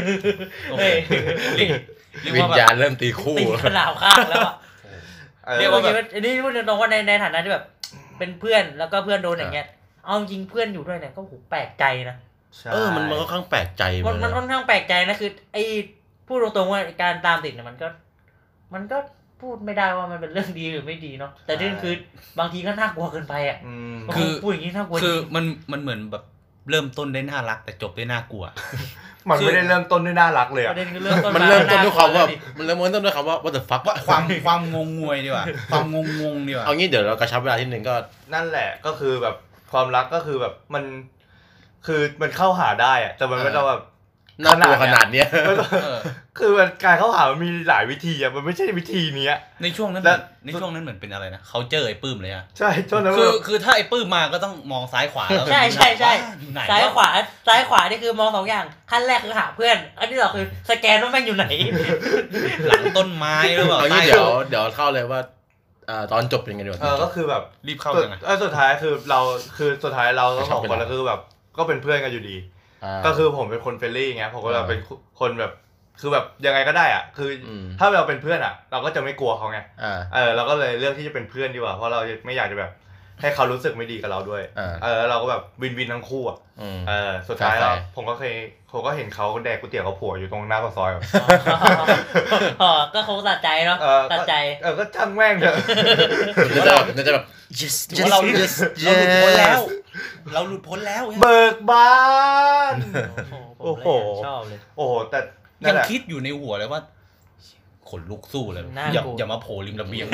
วิญญาณเริ่มตีคู่ตีขนาบข้างแล้วอ่ะเรียกว่าอันนี้พูดตรงว่าในในฐานะที่แบบเป็นเพื่อนแล้วก็เพื่อนโดนอย่างเงี้ยเอาจริงเพื่อนอยู่ด้วยเนี่ยก็โหแปลกใจนะเออมันมันค่อนข้างแปลกใจมันมันค่อนข้างแปลกใจนะคือไอ้พูดตรงๆว่าการตามติดเนี่ยมันก็มันก็พูดไม่ได้ว่ามันเป็นเรื่องดีหรือไม่ดีเนาะแต่ที่คือบางทีก็น่ากลัวเกินไปอ่ะคือพูดอย่างนี้น่ากลัวคือมันมันเหมือนแบบเริ่มต้นได้น่ารักแต่จบได้น่ากลัวมันไม่ได้เริ่มต้นด้วยน่ารักเลยอ่ะมันเริ่มต้นด้วยคำว่ามันเริ่มต้นด้วยคำว่า what the fuck ความความงงงวยดีกว่าความงงงงดีกว่าเอางี้เดี๋ยวเรากระชับเวลาทีนึงก็นั่นแหละก็คือแบบความรักก็คือแบบมันคือมันเข้าหาได้อะแต่มันไม่ต้องแบบน่ากลัวขนาดเนี้ยคือมันการเข้าหามันมีหลายวิธีอะมันไม่ใช่วิธีนี้ในช่วงนั้นในช่วงนั้นเหมือนเป็นอะไรนะเขาเจอไอ้ปื้มเลยอะใช่ช่วงนั้นคือคือถ้าไอ้ปื้มมาก็ต้องมองซ้ายขวาแล้วใช่ใช่ใช่ซ้ายขวาซ้ายขวานี่คือมองสองอย่างขั้นแรกคือหาเพื่อนอันที่สองคือสแกนว่าแม่งอยู่ไหนหลังต้นไม้หรือเปล่าเดี๋ยวเดี๋ยวเข้าเลยว่าอ่าตอนจบยังไงดีวะเออก็คือแบบรีบเข้าจังไงเออสุดท้ายคือเราคือสุดท้ายเราทั้งสองคนแล้วคือแบบก็เป็นเพื่อนกันอยู่ดีก็คือผมเป็นคนเฟรนลี่ไงผมก็เราเป็นคนแบบคือแบบยังไงก็ได้อ่ะคือถ้าเราเป็นเพื่อนอ่ะเราก็จะไม่กลัวเขาไงเออเราก็เลยเลือกที่จะเป็นเพื่อนดีกว่าเพราะเราไม่อยากจะแบบให้เขารู้สึกไม่ดีกับเราด้วยเออเราก็แบบวินวินทั้งคู่อ่ะเออสุดท้ายแล้วผมก็เคยผมก็เห็นเขาแดกก๋วยเตี๋ยวเขาผัวอยู่ตรงหน้าปากซอยอ๋อก็คงตัดใจเนาะตัดใจเออก็ช่างแม่งเถอะน่าจะแบบ yes เราหลุดพ้นแล้วเราหลุดพ้นแล้วเบิกบานโอ้โหชอบเลยโอ้โหแต่ยังคิดอยู่ในหัวเลยว่าขนลุกสู้เลยอย่าอย่ามาโผล่ริมระเบียง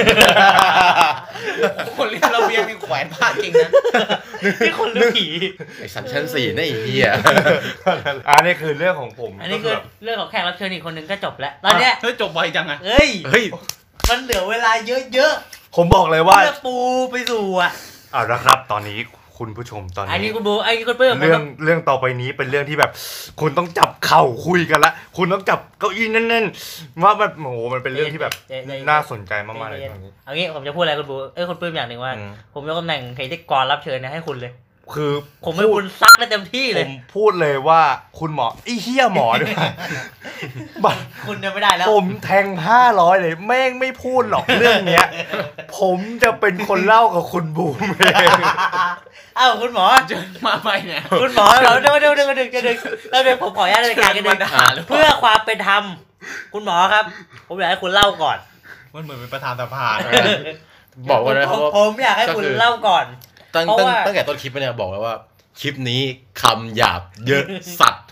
คนริมระเบียงนี่แขวนผ้าจริงนะนี่คนลือผีไอ้สัตว์ชั้นสี่นี่ไอ้เหี้ยอันนี้คือเรื่องของผมอันนี้คือเรื่องของแขกรับเชิญอีกคนนึงก็จบแล้วตอนเนี้ยเฮ้ยจบไวจังอ่ะเฮ้ยเฮ้ยมันเหลือเวลาเยอะๆผมบอกเลยว่าจะปูไปสู่อ่ะเอาละครับตอนนี้คุณผู้ชมตอนนี้อันนี้คุณบูไอ้คุณเปิ้ลเรื่องเรื่องต่อไปนี้เป็นเรื่องที่แบบคุณต้องจับเข่าคุยกันละคุณต้องจับเก้าอี้แน่นๆว่าแบบโอ้โหมันเป็นเรื่องที่แบบน่าสนใจมากๆเลยตอนนี้เอางี้ผมจะพูดอะไรคุณบูเอ้ยคุณเปิ้ลอย่างหนึ่งว่าผมยกตำแหน่งพิธีกรรับเชิญนะให้คุณเลยคือผมให้คุณซักได้เต็มที่เลยผมพูดเลยว่าคุณหมอไอ้เหี้ยหมอด้วยคุณยังไม่ได้แล้วผมแทงห้าร้อยเลยแม่งไม่พูดหรอกเรื่องเนี้ยผมจะเป็นคนเล่ากับคุณบูมเองอ้าวคุณหมอเจอมาไปเนี่ยคุณหมอเราเดี๋ยวเดี๋ยวเดี๋ยวเดี๋ยวเดี๋ยวเดี๋ยวผมขออนุญาตรายการกันนึงเพื่อความเป็นธรรมคุณหมอครับผมอยากให้คุณเล่าก่อนมันเหมือนเป็นประธานสภาบอกว่าผมอยากให้คุณเล่าก่อนตั้งตั้งตั้งแต่ต้นคลิปเนี่ยบอกแล้วว่าคลิปนี้คำหยาบเยอะสัตว์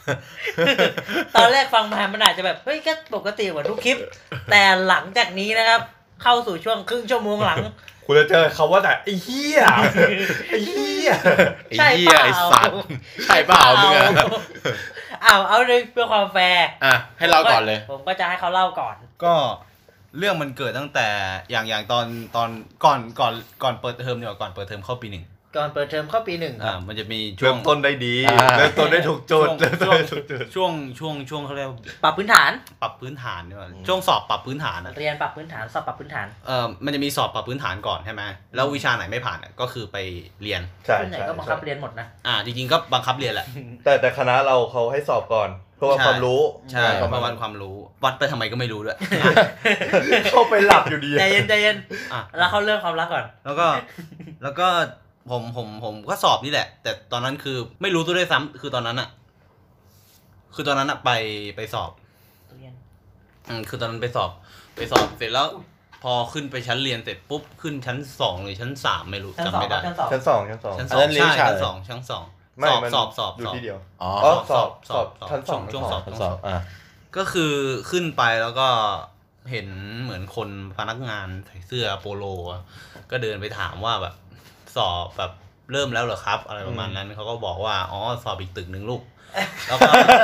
ตอนแรกฟังมามันอาจจะแบบเฮ้ยก็ปกติเหมือนทุกคลิป แต่หลังจากนี้นะครับ เข้าสู่ช่วงครึ่งชั่วโมงหลังคุณจะเจอเขาว่าแต่ไอ้เหี้ยไอ้เหี้ยไอ้เหี้ยไอ้สัตว์ใช่เปล่ามึงอะอ้าวเอาเลยเพื่อความแฟร์อ่ะให้เล่าก่อนเลยผมก็จะให้เขาเล่าก่อนก็เรื่องมันเกิดตั้งแต่อย่างอย่างตอนตอนก่อนก่อนก่อนเปิดเทอมเนี่ยก่อนเปิดเทอมเข้าปีหนึ่งก่อนเปิดเทอมเข้าปีหนึ่งอ่ามันจะมีช่เริ่วงมต้นได้ดีอ่าเริ่มต้นได้ถูกจุดช่วงเริ่มต้นได้ถูกจุดช่วงช่วงช่วงเขาเรียกว่าปรับพื้นฐานปรับพื้นฐานเนี่ยช่วงสอบปรับพื้นฐานอะเรียนปรับพื้นฐานสอบปรับพื้นฐานเออมันจะมีสอบปรับพื้นฐานก่อนใช่ไหมแล้ววิชาไหนไม่ผ่านอะก็คือไปเรียนใช่ส่วนใหญ่ใช่ก็บังคับเรียนหมดนะอ่าจริงๆก็บังคับเรียนแหละแต่แต่คณะเราเขาให้สอบก่อนเพื่อว่าใช่ความรู้ใช่ประปมาระณมาณความรู้วัดไปทำไมก็ไม่รู้ด้วยเข้าไปหลับอยู่ดีใจเย็นใจเย็นอ่ะแล้วเขาเรื่องความรักก่อนแล้วก็แล้วก็ผมผมผมก็สอบนี่แหละ แต่ตอนนั้นคือไม่รู้ตัวด้วยซ้ำคือตอนนั้นอะคือตอนนั้นอะไปไปสอบอืมคือตอนนั้นไปสอบไปสอบเสร็จแล้ว พอขึ้นไปชั้นเรียนเสร็จปุ๊บขึ้นชั้นสองหรือชั้นสามไม่รู้ชั้นจำสองไม่ได้ชั้นสองชั้นสองชั้นสองชั้นสอัอน งนั้นเรียนใช่วิชาชั้อะไรนสองชั้นสองไม่สอบมันสอบสอบอยู่สอบที่เดียวอ๋ออ๋อสสออบบ สสออบบ ชั้นสองช่วงสอบชั้นสองอ่ะก็คือขึ้นไปแล้วก็เห็นเหมือนคนพนักงานใส่เสื้อโปโลอะก็เดินไปถามว่าแบบสอบแบบเริ่มแล้วเหรอครับ อะไรประมาณนั้นเขาก็บอกว่าอ๋อสอบอีกตึกหนึ่งลูกแล้วก็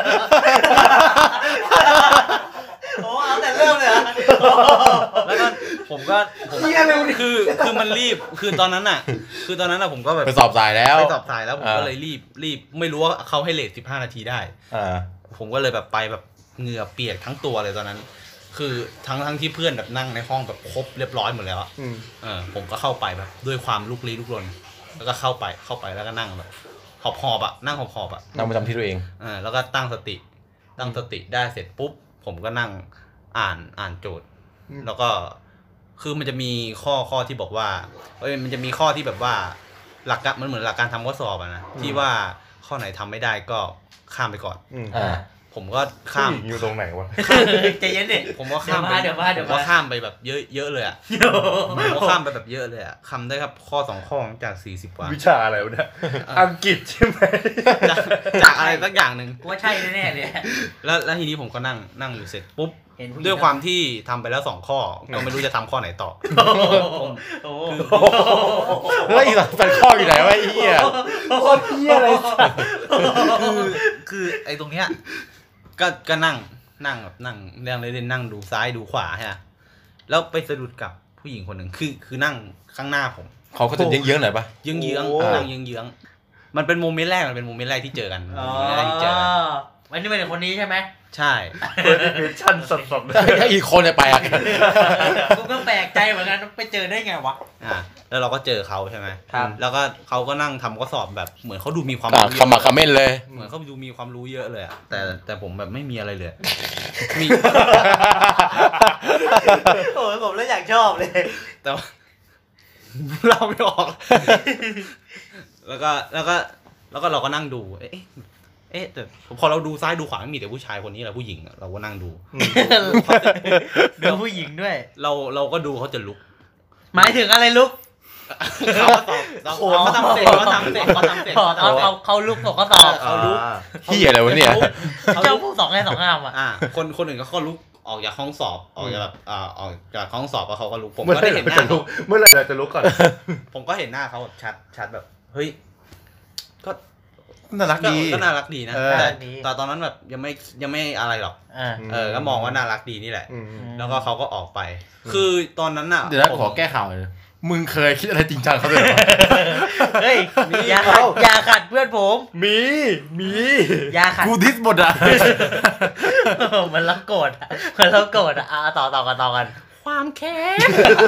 โอ้เอาแต่เริ่มเลยเหรอแล้วก็ผมก็ผมคือคือมันรีบคือตอนนั้นอ่ะ คือตอนนั้นอ่ะผมก็แบบไปสอบสายแล้วไปสอบสายแล้วผมอ่าก็เลยรีบรีบไม่รู้ว่าเขาให้เลทสิบห้านาทีได้อ่าผมก็เลยแบบไปแบบเหงื่อเปียกทั้งตัวเลยตอนนั้น คือทั้งทั้งที่เพื่อนแบบนั่งในห้องแบบครบเรียบร้อยหมดแล้วอะอืมเออผมก็เข้าไปแบบด้วยความลุกลี้ลุกลนแล้วก็เข้าไปเข้าไปแล้วก็นั่งแบบหอบหอบๆอะนั่งหอบหอบๆอะนั่งประจำที่ตัวเองเออแล้วก็ตั้งสติ ตั้งสติได้เสร็จปุ๊บผมก็นั่งอ่านอ่านโจทย์ แล้วก็คือมันจะมีข้อข้อที่บอกว่าเอ้ยมันจะมีข้อที่แบบว่าหลักการมันเหมือนหลักการทำข้อสอบอะนะที่ว่าข้อไหนทำไม่ได้ก็ข้ามไปก่อนอืมอ่าผมก็ข้ามผู้หญิงอยู่ตรงไหนวะใจเย็นดิผมก็ข้ามไปเดี๋ยวมาเดี๋ยวมาเดี๋ยวผมมาก็ข้ามไปแบบเยอะเยอะเลยอะผมก็ข้ามไปแบบเยอะเลยอะคำได้ครับข้อสองข้อจากสี่สิบกว่าวิชาอะไรวะเนี่ยอังกฤษใช่ไหมจากจากอะไรสักอย่างหนึ่งกูว่าใช่แน่ๆเลยแล้วแล้วทีนี้ผมก็นั่งนั่งอยู่เสร็จปุ๊บเห็นผู้หญิงด้วยความที่ทำไปแล้วสองข้อก็ไม่รู้จะทำข้อไหนต่อโอ้โหแล้วอีกแฟนข้ออยู่ไหนวะไอ้เหี้ยโคตรเหี้ยเลยสัสคือคือไอ้ตรงเนี้ยก็ก็นั่งนั่งแบบนั่งนั่งเล่นๆนั่งดูซ้ายดูขวาฮะแล้วไปสะดุดกับผู้หญิงคนหนึ่งคือคือนั่งข้างหน้าผมเขาก็จะเยื้องๆหน่อยปะเยื้องเยื้องโอ้นั่งเยื้องเยื้องมันเป็นโมเมนต์แรกมันเป็นโมเมนต์แรกที่เจอกันอ๋อโมเมนต์แรกที่เจอกันวันนี้เป็นคนนี้ใช่ไหมใช่เปิดเพชั่นสดๆเลยถ้าอีกคนเนี่ยไปอ่ะกูก็แปลกใจเหมือนกันไปเจอได้ไงวะอ่าแล้วเราก็เจอเขาใช่ไหมครับแล้วก็เขาก็นั่งทำข้อสอบแบบเหมือนเขาดูมีความอ่ะรู้เยคำมาอะคำเม่นเลยเหมือนเขาดูมีความรู้เยอะเลยอะแต่แต่ผมแบบไม่มีอะไรเลยมีโอ้ยผมแล้วอยากชอบเลยแต่ว่า เราไม่ออก แล้วก็แล้วก็แล้วก็เราก็นั่งดู เอ๊ะเอ๊ะแต่พอเราดูซ้ายดูขวาไม่มีแต่ผู้ชายคนนี้แหละผู้หญิงอะเราก็นั่งดูดูผู้หญิงด้วยเราเราก็ดูเขาจะลุกหมายถึงอะไรลุกเขาก็ตอบเราเขาทำเสร็จเขาทำเสร็จเขาทำเสร็จเขาเขาเขาลุกบอกเขาตอบเขาลุกเหี้ยอะไรวะเนี่ยเขาเจ้าลุกผู้สองแง่สองงามอ่ะอ่าคนคนอื่นก็เขาลุกออกจากห้องสอบออกจากแบบอ่าออกจากห้องสอบแล้วเขาก็ลุกผมเมื่อก็ไหร่ได้เห็นหเราน้าจะลุเขากเมื่อไหร่เราจะลุกก่อนผมก็เห็นหน้าเขาแบบชัดชัดแบบเฮ้ยก็น่ารักก็ดีก็น่ารักดีนะเออแต่แต่ตอนนั้นแบบยังไม่ยังไม่อะไรหรอกอ่าเออก็มองว่าน่ารักดีนี่แหละอืมแล้วก็เขาก็ออกไป คือตอนนั้นน่ะเดี๋ยวนะผมขอแก้ข่าวหน่อยมึงเคยคิดอะไรจริงจังเขาเลยเหรอเฮ้ยอย่าขัดอย่าขัดเพื่อนผมมีมีอย่าขัดกูดิสหมดอ่ะมันเราโกรธอะมันเราโกรธอ่ะอ่ะต่อต่อกันต่อกันความแค้น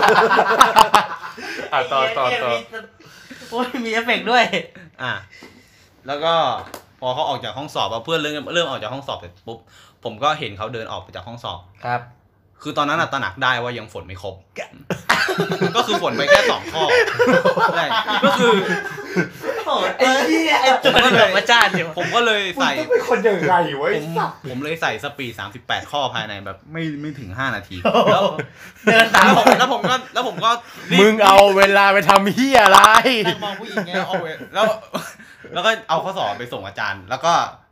อ่ะต่อต่อต่อโอ้ยมีเอฟเฟกต์ด้วยอ่ะแล้วก็พอเขาออกจากห้องสอบอะเพื่อนเริ่มเริ่มออกจากห้องสอบเสร็จปุ๊บผมก็เห็นเขาเดินออกไปจากห้องสอบครับคือตอนนั้นอะตระหนักได้ว่ายังฝนไม่ครบ ก็คือฝนไปแค่สองข้อใช่ก็คือโอ้ยไอ้เหี้ยไอ้จุดมันแบบมาจ้านอยู่ผมก็เลยใส่มึงต้องเป็นคนยังไงวะผไอ้มสัสผมเลยใส่สปีดสามสิบแปดข้อภายในแบบไม่ไม่ถึงห้านาที แล้วเดินตามแล้วผมแล้วผมก็แล้วผมก็รีบมึงเอาเวลาไปทำเหี้ยอะไรนั่งมองผู้หญิงไงแล้วเอาไว้แล้วแล้วก็เอาข้อสอบไปส่งอาจารย์ แล้วก็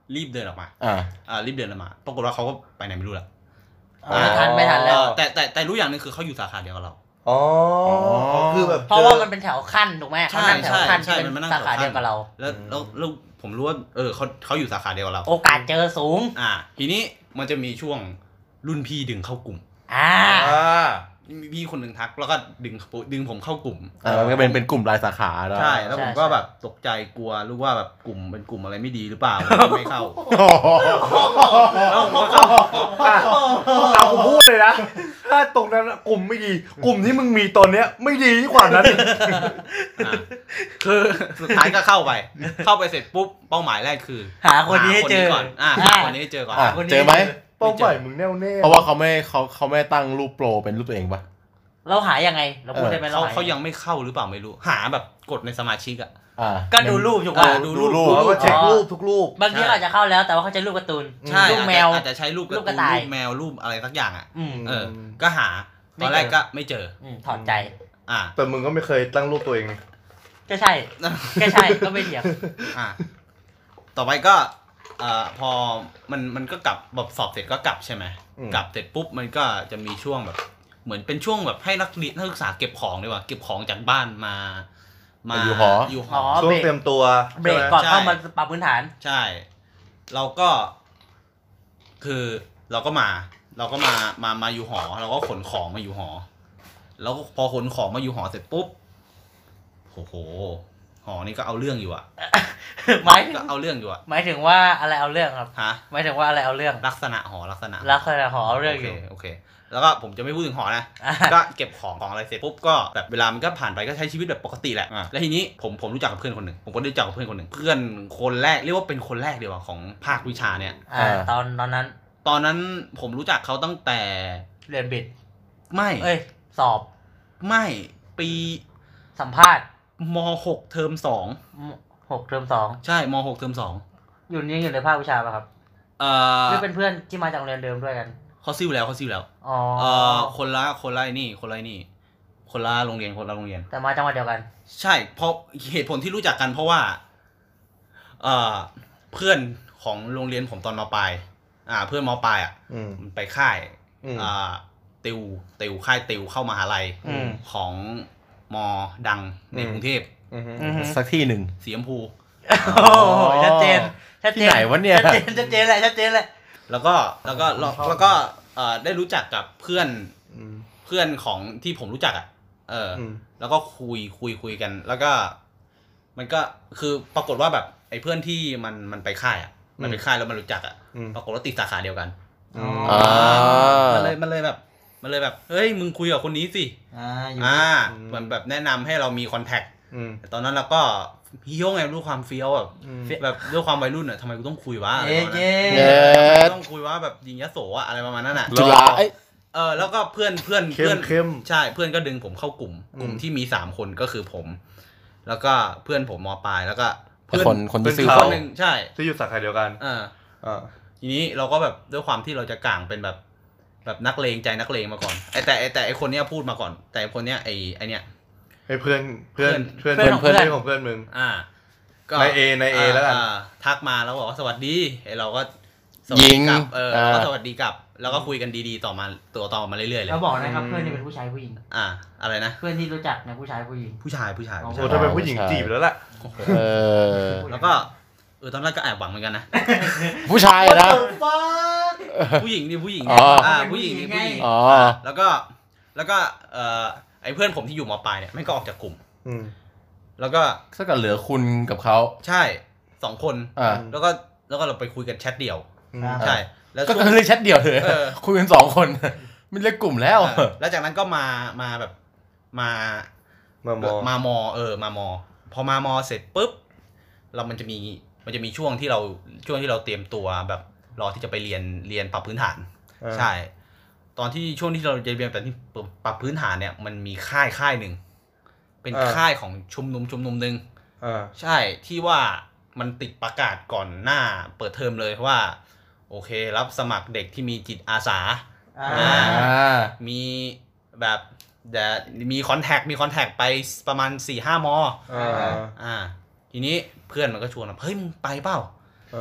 รีบเดินออกมาอ่าอ่ารีบเดินออกมาปรากฏว่าเขาก็ไปไหนไม่รู้ละไม่ทันไม่ทันแล้วแต่แต่แต่รู้อย่างนึงคือเขาอยู่สาขาเดียวกับเราอ๋อคือแบบเพราะว่ามันเป็นแถวขั้นถูกไหมใช่เขานั่งแถวขั้นใช่ที่เป็นมันนั่งสาขาแถวขั้นเดียวกับเราแล้วแล้วแล้วผมรู้ว่าเออเขาเขาอยู่สาขาเดียวกับเราโอกาสเจอสูงอ่าทีนี้มันจะมีช่วงรุ่นพี่ดึงเข้ากลุ่มอ่าอ่ามีพี่คนหนึ่งทักแล้วก็ดึงดึงผมเข้ากลุ่มอ่ามันก็เป็นเป็นกลุ่มรายสาขาแล้วใช่แล้วผมใช่ก็ใช่แบบตกใจกลัวรู้ว่าแบบกลุ่มเป็นกลุ่มอะไรไม่ดีหรือเปล่า ไม่เข้า แล้วผมก็เข้าเอาผมพูดเลยนะถ้าตรงนั้นกลุ่มไม่ดี กลุ่มที่มึงมีตอนเนี้ยไม่ดีกว่านั้นอ่ะคือสุดท้ายก็เข้าไป เข้าไปเสร็จปุ๊บเป้าหมายแรกคือหาคนนี้ให้เจอก่อนอ่าหาคนนี้ให้เจอก่อนอ่ะคนนี้เจอไหมเป้าหมายมึงแน่วแน่เพราะว่าเขาไม่เขาเขาไม่ตั้งรูปโปรเป็นรูปตัวเองปะเราหายังไงเราพูดได้ไหมเราเขาหาเขายังไม่เข้าหรือเปล่าไม่รู้ หาแบบกดในสมาชิกอ่ะอ่าก็ดูรูปถูกเอป่ะอดูรูปแล้วก็เช็ครูปทุกรูปบางทีเขาอาจจะเข้าแล้วแต่ว่าเขาจะรูปการ์ตูนใช่รูปแมวอาจจะใช้รูปรูปกกระระต่ายรูปแมวรูปอะไรสักอย่างอ่ะอืมเออ ก็หาไม่ตอนเจอแรกก็ไม่เจออืมถอดใจอ่าแต่มึงก็ไม่เคยตั้งรูปตัวเองนี่ก็ใช่ก็ใช่ก็ไม่เถียงอ่าต่อไปก็เอ่อพอมันมันก็กลับแบบสอบเสร็จก็กลับใช่ไหมกลับเสร็จปุ๊บมันก็จะมีช่วงแบบ เหมือนเป็นช่วงแบบให้นักเรียนนักศึกษาเก็บของดีกว่าเก็บของจากบ้านมามาอยู่หออยู่หอ๋ออช่วงเตรียมตัวเบรกใช่ไหมก่อนใช่เข้ามาปรับพื้นฐานใช่ เราก็ คือเราก็มา เราก็มามามาอยู่หอเราก็ขนของมาอยู่หอ แล้วพอขนของมาอยู่หอเสร็จปุ๊บโอ้โหหอนี่ก็เอาเรื่องอยู่อะหมายถึงก็เอาเรื่องอยู่อะหมายถึงว่าอะไรเอาเรื่องครับฮะหมายถึงว่าอะไรเอาเรื่องลักษณะหอลักษณะลักษณะหอเอาเรื่องโออเคยู่โอเค แล้วก็ผมจะไม่พูดถึงหอนะอ่ะก็เก็บของของอะไรเสร็จปุ๊บก็แบบเวลามันก็ผ่านไปก็ใช้ชีวิตแบบปกติแหละแล้วทีนี้ผมผมรู้จักกับเพื่อนคนหนึ่งผมก็รู้จักกับเพื่อนคนหนึ่งเพื่อนคนแรกเรียกว่าเป็นคนแรกเดียวาของภาควิชาเนี่ยอ่าตอนตอนนั้นตอนนั้นผมรู้จักเขาตั้งแต่เรียนบิดไม่เอ้ยสอบไม่ปีสัมภาษณ์มหกเทอมสองหกเทอมสองใช่มหกเทอมสองอยู่นี่อยู่ในภาควิชาป่ะครับเอ่อหรือเป็นเพื่อนที่มาจากโรงเรียนเดิมด้วยกันเขาซิ่วแล้วเขาซิ่วแล้วอ๋อเอ่อคนละคนละไอ้นี่คนละไอ้นี่ คนละโรงเรียนคนละโรงเรียนแต่มาจังหวัดเดียวกันใช่ เพราะเหตุผลที่รู้จักกันเพราะว่าเอ่อเพื่อนของโรงเรียนผมตอนมปลายอ่า เพื่อนมปลายอ่ะอืมมันไปค่ายอืมอ่าติวติวค่ายติวเข้ามหาลัยอืมของมดังในอืมกรุงเทพอืมอืมสักที่หนึ่งสีชมพูโอ้โหชัดเจนชัดเจนที่ไหนวะเนี่ยชัดเจนชัดเจนแหละชัดเจนแหละแล้วก็แล้วก็แล้วแล้วก็เอ่อได้รู้จักกับเพื่อนอืมเพื่อนของที่ผมรู้จักอ่ะ เอออมแล้วก็คุยคุยคุยกัน แล้วก็ มันก็คือปรากฏว่าแบบไอ้เพื่อนที่มันมันไปค่ายอ่ะ มันไปค่ายแล้วมันรู้จักอ่ะอืมปรากฏว่าติดสาขาเดียวกันอืมอ่ามันเลยมันเลยแบบ มันเลยแบบ เฮ้ยมึงคุยกับคนนี้สิอ่าอยู่อ่าอืมเหมือนแบบแนะนำให้เรามีคอนแทคอืมแต่ตอนนั้นเราก็เฮี้ยวไงรู้ความเฟี้ยวแบบอืมแบบด้วยความวัยรุ่นอ่ะทำไมกูต้องคุยวะอะไรเย้ประมาณนั้นเย้เย้ทำไมต้องคุยวะแบบยิงยโสอะอะไรประมาณนั้นอ่ะจุฬาเอ้ยเออแล้วก็เพื่อนเพื่อนเข้เพื่อมนเข้มใช่เพื่อนก็ดึงผมเข้ากลุ่ม กลุ่มอืมที่มีสามคนก็คือผม แล้วก็เพื่อนผมมปลายแล้วก็เพื่คนคนที่ซื้อคเขานหนึ่งใช่ที่อยู่สาขาเดียวกันเอออ่าทีนี้เราก็แบบด้วยความที่เราจะกลางเป็นแบบแบบนักเลงใจนักเลงมาก่อนไอแต่ไอแต่ไอคนเนี้ยพูดมาก่อน แต่ไอคนเนี้ยไอไอเนี้ยให้เพื่อนเพื่อนเพื่อนเพื่อนเพื่อนของเพื่อนมึงอ่าใน A ใน A แล้วกันอ่าทักมาแล้วบอกว่าสวัสดีไอเราก็สวัสยิดีงกลับเออเราก็อ่าสวัสดีกลับ แล้วก็คุยกันดีๆต่อมาตัวต่อมาเรื่อยๆเลยเราบอกนะครับเพื่อนนี่เป็นผู้ชายผู้หญิงอ่า อะไรนะเพื่อนที่รู้จักเนี่ยผู้ชายผู้หญิงผู้ชายผู้ชายผู้โอ้ชายถ้าเป็นผู้หญิงจีบแล้วล่ะเออแล้วก็เออตอนแรกก็แอบหวังเหมือนกันนะผู้ชายอะนะผู้หญิงดิผู้หญิงอ๋ออ่าผู้หญิงดิผู้หญิงอ๋อแล้วก็แล้วก็เอ่อไอ้เพื่อนผมที่อยู่มปลายเนี่ยไม่งก็ออกจากกลุ่มอืมแล้วก็ถ้าเกิดเหลือคุณกับเขาใช่สองคนอ่าแล้วก็แล้วก็เราไปคุยกันแชทเดี่ยวอืมใช่ แล้วก็ช่วงคือแชทเดียวเลยเออคุยกันสองคนไม่เรียกกลุ่มแล้วเออแล้วจากนั้นก็มามาแบบมามามอมามอเออมามอ พอมามอเสร็จปุ๊บเรามันจะมีมันจะมีช่วงที่เราช่วงที่เราเตรียมตัวแบบรอที่จะไปเรียนเรียนปรับพื้นฐานอ่าใช่ ตอนที่ช่วงที่เราจะเรียนแบบที่ปรับพื้นฐานเนี่ย มันมีค่ายค่ายหนึ่ง เป็นค่ายของชุมนุมชุมนุมหนึ่งอ่าใช่ที่ว่ามันติดประกาศก่อนหน้าเปิดเทอมเลยว่า โอเครับสมัครเด็กที่มีจิตอาสาอ่าอ่าอ่ามีแบบเดมีคอนแทคมีคอนแทคไปประมาณสี่ห้ามออ่าอ่า ทีนี้เพื่อนมันก็ชวนว่าเฮ้ยมึงไปเปล่า แบบ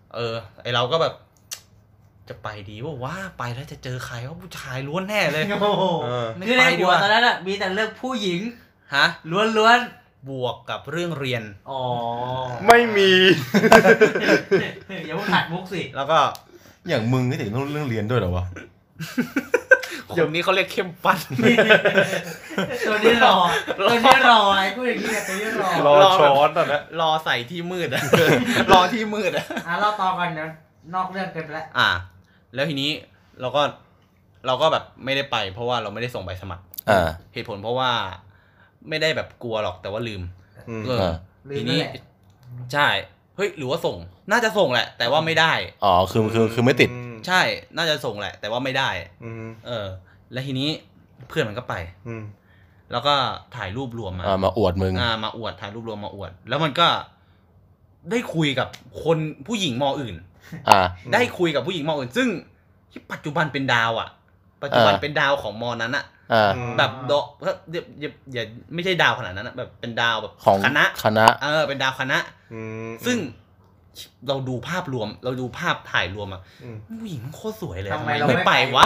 เออ ไอเราก็แบบ จะไปดีว่าว่าไปแล้วจะเจอใครว่าผู้ชายล้วนแน่เลยโอ้โหเออไม่คือไปในดีหักวว่าตอนนั้นอ่ะมีแต่เรื่องผู้หญิงฮะล้วนบวกกับเรื่องเรียนๆอ๋อไม่มีอย่าเพิ่งขัดมุกสิแล้วก็อย่างมึงนี่ถึงต้องเรื่องเรียนด้วยเหรอวะคนนี้เขาเรียกเข้มปั้นตัวนี้รอตัวนี้รอไอ้กูอย่างนี้ตัวนี้รอรอช้อนตอนนั้นรอใส่ที่มืดอะ รอที่มืดอะอ่ะเราต่อกันเดี๋ยวนอกเรื่องเกินไปแล้วอ่า แล้วทีนี้เราก็เราก็แบบไม่ได้ไป เพราะว่าเราไม่ได้ส่งใบสมัครอ่าเหตุผลเพราะว่าไม่ได้แบบกลัวหรอกแต่ว่าลืมอืมเอออ่าทีนี้ใช่เฮ้ยหรือว่าส่ง น่าจะส่งแหละ แต่ว่าไม่ได้อ๋อคือคือคือไม่ติดใช่ น่าจะส่งแหละ แต่ว่าไม่ได้อืมเออ แล้วทีนี้เพื่อนมันก็ไปอืมแล้วก็ถ่ายรูปรวมมาอ่ามาอวดมึงอ่ามาอวดถ่ายรูปรวมมาอวด แล้วมันก็ได้คุยกับคนผู้หญิงมออื่นอ่าได้คุยกับผู้หญิงมออื่น ซึ่งที่ปัจจุบันเป็นดาวอ่ะ ปัจจุบันอ่าเป็นดาวของมอนั้นอ่ะอ่าแบบดอกอย่าอย่าอย่าไม่ใช่ดาวขนาดนั้นอะแบบเป็นดาวแบบของคณะคณะเออเป็นดาวคณะอืมซึ่งเราดูภาพรวม เราดูภาพถ่ายรวมอะอืมผู้หญิงมันโคตรสวยเลยทำไมเราไม่ไม่ไปไปวะ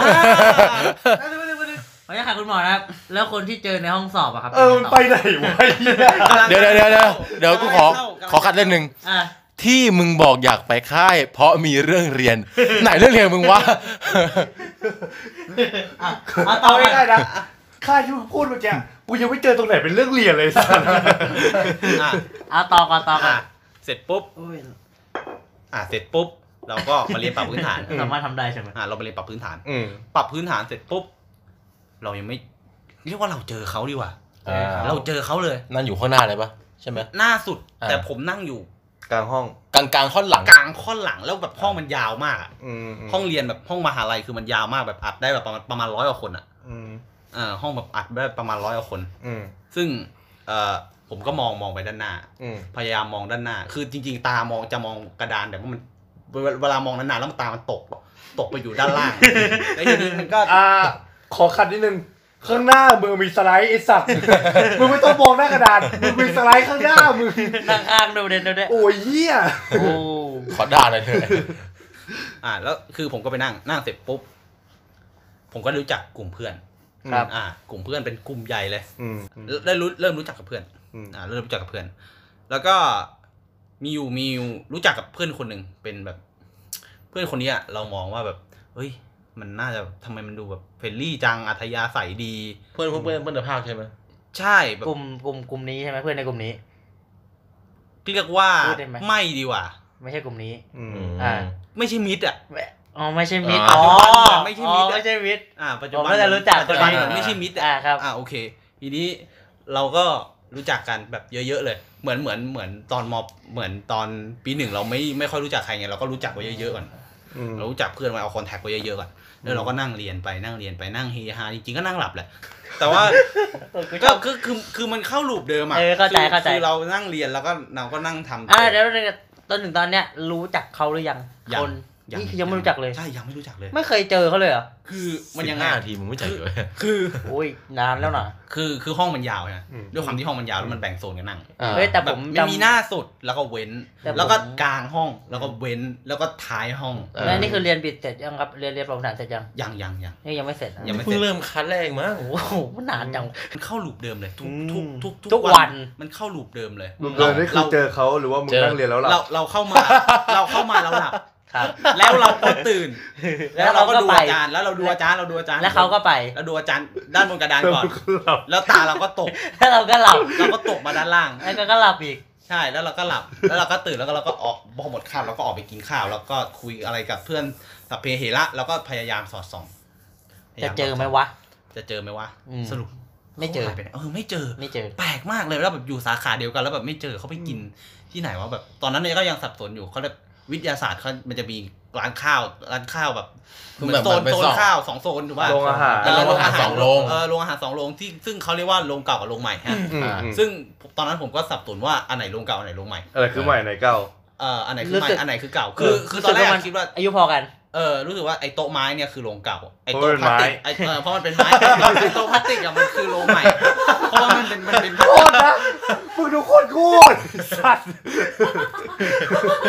ขออนุญาตค่ะคุณหมอนะครับ แล้วคนที่เจอในห้องสอบอะครับเออมันไปไหนวะเดี๋ยวเดี๋ยวเดี๋ยวเดี๋ยวเดี๋ยวกูขอขอคัดเรื่องหนึ่งอ่ะที่มึงบอกอยากไปค่าย เพราะมีเรื่องเรียน ไหนเรื่องเรียนมึงวะอ่ะเอาต่เอาอไปง่ายๆนะค่ายที่มึงพูดเมื่อกี้กูยังไม่เจอตรงไหนเป็นเรื่องเรียนเลยสัสอ่ะเอาต่อก่อนต่อก่ออ่ะนเสร็จปุ๊บโอ้ยอ่ะเสร็จปุ๊บ เราก็มาเรียนปรับพื้นฐานสามารถทำได้ใช่ไหมอ่ะเราไปเรียนปรับพื้นฐานอืมปรับพื้นฐานเสร็จปุ๊บ เรายังไม่เรียกว่าเราเจอเขาดีกว่าอ่าเราเจอเขาเลยนั่นอยู่ข้างหน้าเลยปะใช่ไหมหน้าสุดอ่าแต่ผมนั่งอยู่กลางห้องกลางกลางๆค่อนหลังกลางค่อนหลังแล้วแบบห้องมันยาวมากอะอืมห้องเรียนแบบห้องมหาลัยคือมันยาวมากแบบอัดได้แบบประมาณประมาณร้อยกว่าคนอ่ะอืมอ่าห้องแบบอัดได้ประมาณร้อยกว่าคนอืมซึ่งเอ่อผมก็มองมองไปด้านหน้าอืมพยายามมองด้านหน้า คือจริง ๆ ตามองจะมองกระดานแต่ว่ามันเวลาเวลามองนานๆแล้วมันตามันตก ตกไปอยู่ด้านล่าง แล้วทีนี้มันก็อ่า ขอขัดนิดนึง ข้างหน้ามึงมีสไลด์ไอ้สัตว์ มึงไม่ต้องมองหน้ากระดาน มึงมีสไลด์ข้างหน้ามึงนั่งข้างดูเด่นดูเด่นโอ้ยเหี้ยโอ้ขอด่าหน่อยเถอะอ่าแล้วคือผมก็ไปนั่งนั่งเสร็จปุ๊บผมก็รู้จักกลุ่มเพื่อนครับอ่ากลุ่มเพื่อนเป็นกลุ่มใหญ่เลยอืมได้รู้เริ่มรู้จักกับเพื่อนอืมอ่าเริ่มรู้จักกับเพื่อน แล้วก็มีอยู่มีอยู่รู้จักกับเพื่อนคนหนึ่งเป็นแบบ เพื่อนคนนี้อะเรามองว่าแบบเฮ้ยมันน่าจะทำไมมันดูแบบเฟรนลี่จังอัธยาศัยดีเพื่อนเพื่อนเพื่อนเพื่อนในภาคใช่ไหมใช่แบบกลุ่มกลุ่มกลุ่มนี้ใช่ไหมเพื่อนในกลุ่มนี้เรียกว่าพูดได้ไหมไม่ดีกว่าไม่ใช่กลุ่มนี้อืมอ่าไม่ใช่มิตรอ่ะอ๋อไม่ใช่มิตรอ่าอ๋อปัจจุบันไม่ใช่มิตรอ๋อไม่ใช่มิตรอ่าปัจจุผมบันก็จะรู้จักปัจจุบันคนนี้ไม่ใช่มิตรอ่าครับอ่าโอเค ทีนี้เราก็รู้จักกันแบบเยอะๆเลย เหมือนเหมือนเหมือนตอนมอเหมือนตอนปีหนึ่งเราไม่ไม่ค่อยรู้จักใครไงเราก็รู้จักไว้เยอะๆก่อนอืมเรารู้จักเพื่อนไว้เอาคอนแทคไว้เยอะๆก่อนแล้วเราก็นั่งเรียนไปนั่งเรียนไปนั่งเฮฮาจริงๆก็นั่งหลับแหละ แต่ว่าก็คือคือคือมันเข้าลูปเดิมอ่ะเออเข้าใจคือเข้าใจคือเรานั่งเรียนแล้วก็เราก็นั่งทำอ่าเดี๋ยวเดี๋ยวตอนถึงตอนเนี้ยรู้จักเขาหรือยังยังคนนี่คือยังไม่รู้จักเลยใช่ยังไม่รู้จักเลยไม่เคยเจอเขาเลยเหรอคือมันยังไงสิบห้านาทีมึงไม่จ่ายเลยคือโอ้ยนานแล้วนะคือคือห้องมันยาวนะอืมด้วยความที่ห้องมันยาวแล้วมันแบ่งโซนกันนั่งอ่าเฮ้ยแต่แบผบมไม่จำมีหน้าสุดแล้วก็เว้นแต่ผมแล้วก็กลางห้องแล้วก็เว้นแล้วก็ท้ายห้องเออแล้วนี่คือเรียนปิดเสร็จยังครับเรียนเรียนประธานเสร็จยังยังยังยังนี่ยังไม่เสร็จนะยังไม่เพิ่งเริ่มคัดแรกมั้งโอ้โหนานจังมันเข้าลูปเดิมเลยทุกอืมทุกทุกทุกวันมันเข้าลูปเดิมเลยมึงเดินนี่คือเจอเขาหรือว่ามึงนั่งเรียนแล้วหลับเราเราเข้ามาเราเข้ามาเราหลับครับแล้วเราก็ตื่น แล้วเราก็ดูไปอาจารย์แล้วเราดูอาจารย์เราดูอาจารย์แล้วเขาก็ไปแล้วดูอาจารย์ด้านบนกระดานก่อนหลับแล้วตาเราก็ตกแล้วเราก็หลับเราก็ตกมาด้านล่างแล้วก็ก็หลับอีกใช่แล้วเราก็หลับ แล้วเราก็ตื่นแล้วก็เราก็ออกพอหมดข้าวเราก็ออกไปกินข้าว แล้วก็คุยอะไรกับเพื่อนสัพเพเหระแล้วก็พยายามสอดส่องจะเจอไหมวะจะเจอไหมวะอืมสรุปไม่เจอขาหายปหนเออไม่เจอไม่เจอแปลกมากเลยแล้วแบบอยู่สาขาเดียวกันแล้วแบบไม่เจอเขาไปกินที่ไหนวะแบบตอนนั้นเนี่ยก็ยังสับสนอยู่เขาเรียกวิทยาศาสตร์เขามันจะมีร้านข้าวร้านข้าวแบบเหมือนโซนโซนข้าวสองโซนถูกป่ะโรงอาหารเออโรงอาหารสองโรงเออโรงอาหารสองโรงที่ซึ่งเขาเรียกว่าโรงเก่ากับโรงใหม่ฮะอืมอืมซึ่งตอนนั้นผมก็สับสนว่าอันไหนโรงเก่าอันไหนโรงใหม่อะไรคือใหม่ไหนเก่าเอ่ออันไหนคือรู้ใหม่สึกอันไหนคือเก่าคือคือตอนแรกรู้สึว่ามัคิดว่าอายุพอกันเออรู้สึกว่าไอ้โต๊ะไม้เนี่ยคือโรงเก่าไอ้เพโต๊ะราะพเป็นลาสไม้ติกไอ้เออเพราะมันเป็นไม้ไอ้โต๊ะพลาสติกอะมันคือโรงใหม่เพราะว่ามันเป็นมันเป็นพลาสโคติกตรนะมึงดูโคตรโคตรสัตว์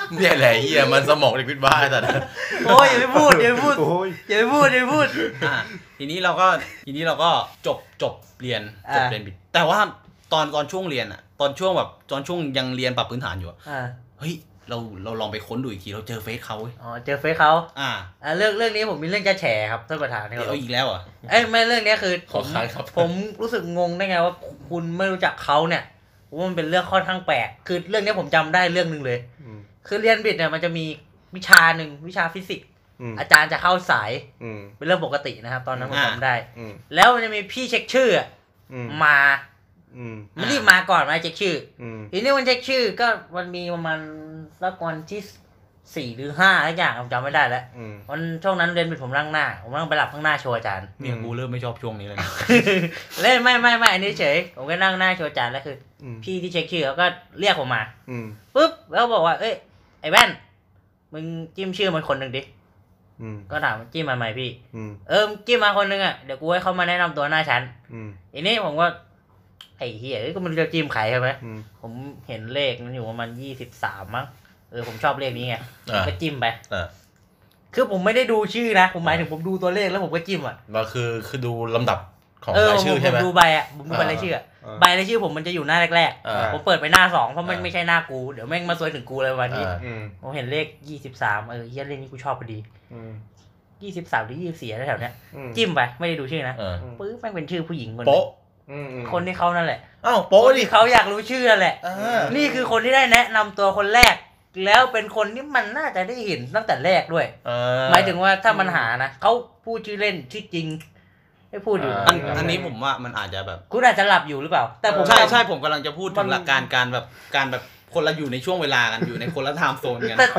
เนี่ยแหละเฮียมันสมองเด็กพิษบ้าแต่โอ้ยอย่าไปพูดอย่าไปพูดโอ้ยอย่าไปพูดอย่าไปพูดอ่าทีนี้เราก็ทีนี้เราก็จบจบเรียนจบอ่าเรียนบิดแต่ว่าตอนตอนช่วงเรียนอะตอนช่วงแบบตอนช่วงยังเรียนปรับพื้นฐานอยู่อะอ่าเฮ้ยเราเราลองไปค้นดูอีกทีเราเจอเฟซเขาเว้ยอ๋อเจอเฟซเขาอ่าอ่าเรื่องเรื่องนี้ผมมีเรื่องจะแฉครับท่านประธานนี่ครับเอาอีกแล้วเหรอ่ะเอ้ยไม่เรื่องนี้คือขผอมค้านครับผมรู้สึกงงได้ไงว่าคุณไม่รู้จักเขาเนี่ยผมว่ามันเป็นเรื่องค่อนข้างแปลกคือเรื่องนี้ผมจำได้เรื่องหนึ่งเลยอืมคือเรียนบิดเนี่ยมันจะมีวิชาหนึ่งวิชาฟิสิกส์อืมอาจารย์จะเข้าสายอืมเป็นเรื่องปกตินะครับ ตอนนั้นผมจำได้อืมแล้วมันจะมีพี่เช็คชื่ออะอืมมาอืมมันรีบมาก่อนมาเช็คชื่ออืมทีนี้มันเช็คชื่อก็มันมีประมาณสักวันที่สี่หรือห้าอะไรอย่างผมจำไม่ได้แล้วอืมวันช่วงนั้นเรียนบิดผมนั่งหน้าผมนั่งไปหลับข้างหน้าโชว์อาจารย์เนี่ยอืมกูเริ่มไม่ชอบช่วงนี้เลยนะเล่นไม่ไม่ไม่อันนี้เฉยผมก็นั่งหน้าโชว์อาจารย์แล้วคืออืมพี่ที่เช็คชื่อเขาก็เรียกผมมาอืมปุ๊บแล้วบอกว่าเอ้ยไอ้แว่นมึงจิ้มชื่อมันคนหนึ่งดิอืมก็ถามจิ้มมาใหม่พี่อืมเออจิ้มมาคนหนึ่งอ่ะเดี๋ยวกูให้เขามาแนะนำตัวหน้าชั้นอืมทีนี้ผมก็ไอ้เหี้ยเอ้ยก็มันจะจิ้มใครใช่ไหมอืมผมเห็นเลขมันอยู่ประมาณยี่สิบสามมั้งเออผมชอบเลขนี้ไงอ่าก็จิ้มไปอ่าคือผมไม่ได้ดูชื่อนะผมหมายถึงผมดูตัวเลขแล้วผมก็จิ้มอ่ะมันคือคือดูลำดับของเออรายผมชื่อผใช่มไหมดูใบอ่ะผมดูใบอ่ารายชื่ออะอ่าใบรายชื่อผมมันจะอยู่หน้าแรกอ่าๆผมเปิดไปหน้าสองเพราะมันอ่าไม่ใช่หน้ากูเดี๋ยวแม่งมาซวยถึงกูเลยวันนี้อ่าอืมผมเห็นเลขยี่สิบสามเออเฮียเลขนี้กูชอบพอดีอืมยี่สิบสามหรือยี่สิบสี่แถวๆเนี้ยอืมจิ้มไปไม่ได้ดูชื่อนะเออปึ๊บแม่งเป็นชื่อผู้หญิงคนหนึ่งโป๊ะอืมอืมคนที่เขานั่นแหละอ้าวคโป๊ะนดิที่เขาอยากรู้ชื่อนั่นแหละอ่านี่คือคนที่ได้แนะนำตัวคนแรก แล้วเป็นคนที่มันน่าจะได้เห็นตั้งแต่แรกด้วยอ่หมายถึงว่าถ้ามันหานะเขาพูดชื่อเล่นชื่อจริงไม่พูดอยู่อันอันนี้ผมว่ามันอาจจะแบบคุณอาจจะหลับอยู่หรือเปล่า แต่ผมใช่จำใช่ผมกำลังจะพูดถึมังนหลักการการแบบการแบบคนละอยู่ในช่วงเวลากันอยู่ในคนละไทม์โซนกันแต่แต่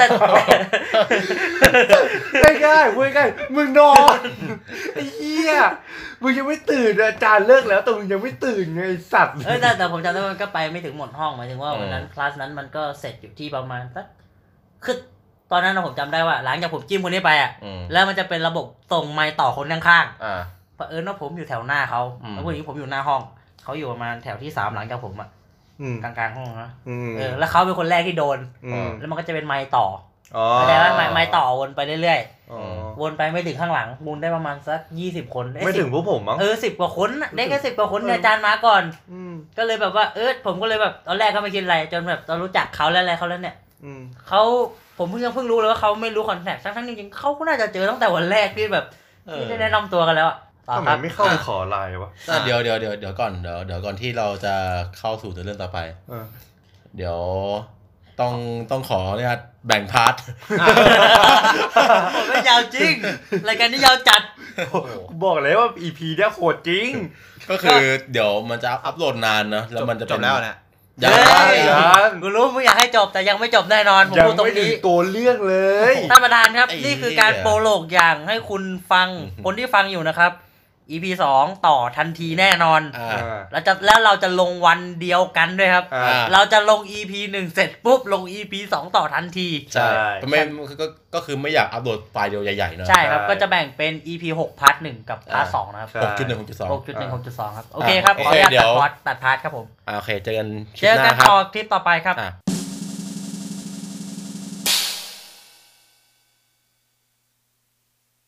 ไม่ง่ายไม่ง่ายมึงนอนไอ้เหี้ยมึงยังไม่ตื่นอาจารย์เลิกแล้วแต่มึงยังไม่ตื่นไงไอ้สัตว์เออแต่แต่ผมจำได้ว่ามันก็ไปไม่ถึงหมดห้องหมายถึงว่าวันนั้นคลาสนั้นมันก็เสร็จอยู่ที่ประมาณสักคือตอนนั้นนะผมจำได้ว่า หลังจากผมจิ้มคนนี้ไปอ่ะอืมแล้วมันจะเป็นระบบส่งไมค์ต่อคนข้างอ่าๆเผอิญว่าผมอยู่แถวหน้าเขาอืมแล้ววันนี้ผมอยู่หน้าห้องเขาอยู่ประมาณแถวที่สามหลังจากผมอ่ะอืมกลางๆห้องนะอืมเออแล้วเขาเป็นคนแรกที่โดนอืมแล้วมันก็จะเป็นไมค์ต่ออ๋อแสดงว่าไมค์ไมค์ต่อวนไปเรื่อยอ๋อๆวนไปไม่ถึงข้างหลังวนได้ประมาณสักยี่สิบคนเอ้ยไม่ถึงสิบพวกผมมั้งเออสิบกว่าคนน่ะได้แค่สิบกว่าคนเนี่ยอาจารย์มาก่อนอืมก็เลยแบบว่าเออผมก็เลยแบบตอนแรกก็ไม่คิดอะไรจนแบบตอนรู้จักเขาแล้วอะไรเขาแล้วเนี่ยอืมเขาผมเพิ่งยังเพิ่งรู้เลยว่าเขาไม่รู้คอนแทคทั้งๆจริงๆเขาก็น่าจะเจอตั้งแต่วันแรกที่แบบเออที่ได้แนะนำตัวกันแล้วอะต่อทำคไมรับไม่เข้าไปขอไลน์วะอ่ะเดี๋ยวเดี๋ยวเดี๋ยวเดี๋ยวก่อนเดี๋ยวเดี๋ยวก่อนที่เราจะเข้าสู่เรื่องต่อไปเออเดี๋ยวต้องต้องขออนุญาตแบ่งพาร์ทผมไม่ยาวจริงรายการนี้ยาวจัดกูบอกเลยว่า อี พี เนี่ยโหดจริงก็คือเดี๋ยวมันจะอัพโหลดนานนะแล้วมันจะจเป็บนแล้วเนี่ยยังเฮ้ยยังกูรู้มึงอยากให้จบแต่ยังไม่จบแน่นอนผมยังพูดตรไม่งถึงนี้ตัวเรื่องเลยท่านประธานครับไอ้นี่คือการเหี้ยโปรโลกอย่างให้คุณฟังอืมคนที่ฟังอยู่นะครับ อี พี สองต่อทันทีแน่นอนอ่าอ่าแล้วจะแล้วเราจะลงวันเดียวกันด้วยครับอ่าอ่าเราจะลง อี พี หนึ่งเสร็จปุ๊บลง อี พี สองต่อทันทีใช่ใช่ก็ไม่ก็ก็คือไม่อยากอัพโหลดไฟล์เดียวใหญ่ๆเนอะใช่ครับใช่ก็จะแบ่งเป็น อี พี หกพาร์ทหนึ่งกับพาร์ทอ่าสองนะครับใช่หกจุดหนึ่งหกจุดสองหกจุดหนึ่ง หกจุดสองครับ โอเคครับโอขอเคอนุญาตเดี๋ตัยวดพาร์ทตัดพาร์ทครับผมอ่าโอเคเจอกันคลิเจปอหกัน้าน ครับต่อคลิปต่อไปครับอ่ะ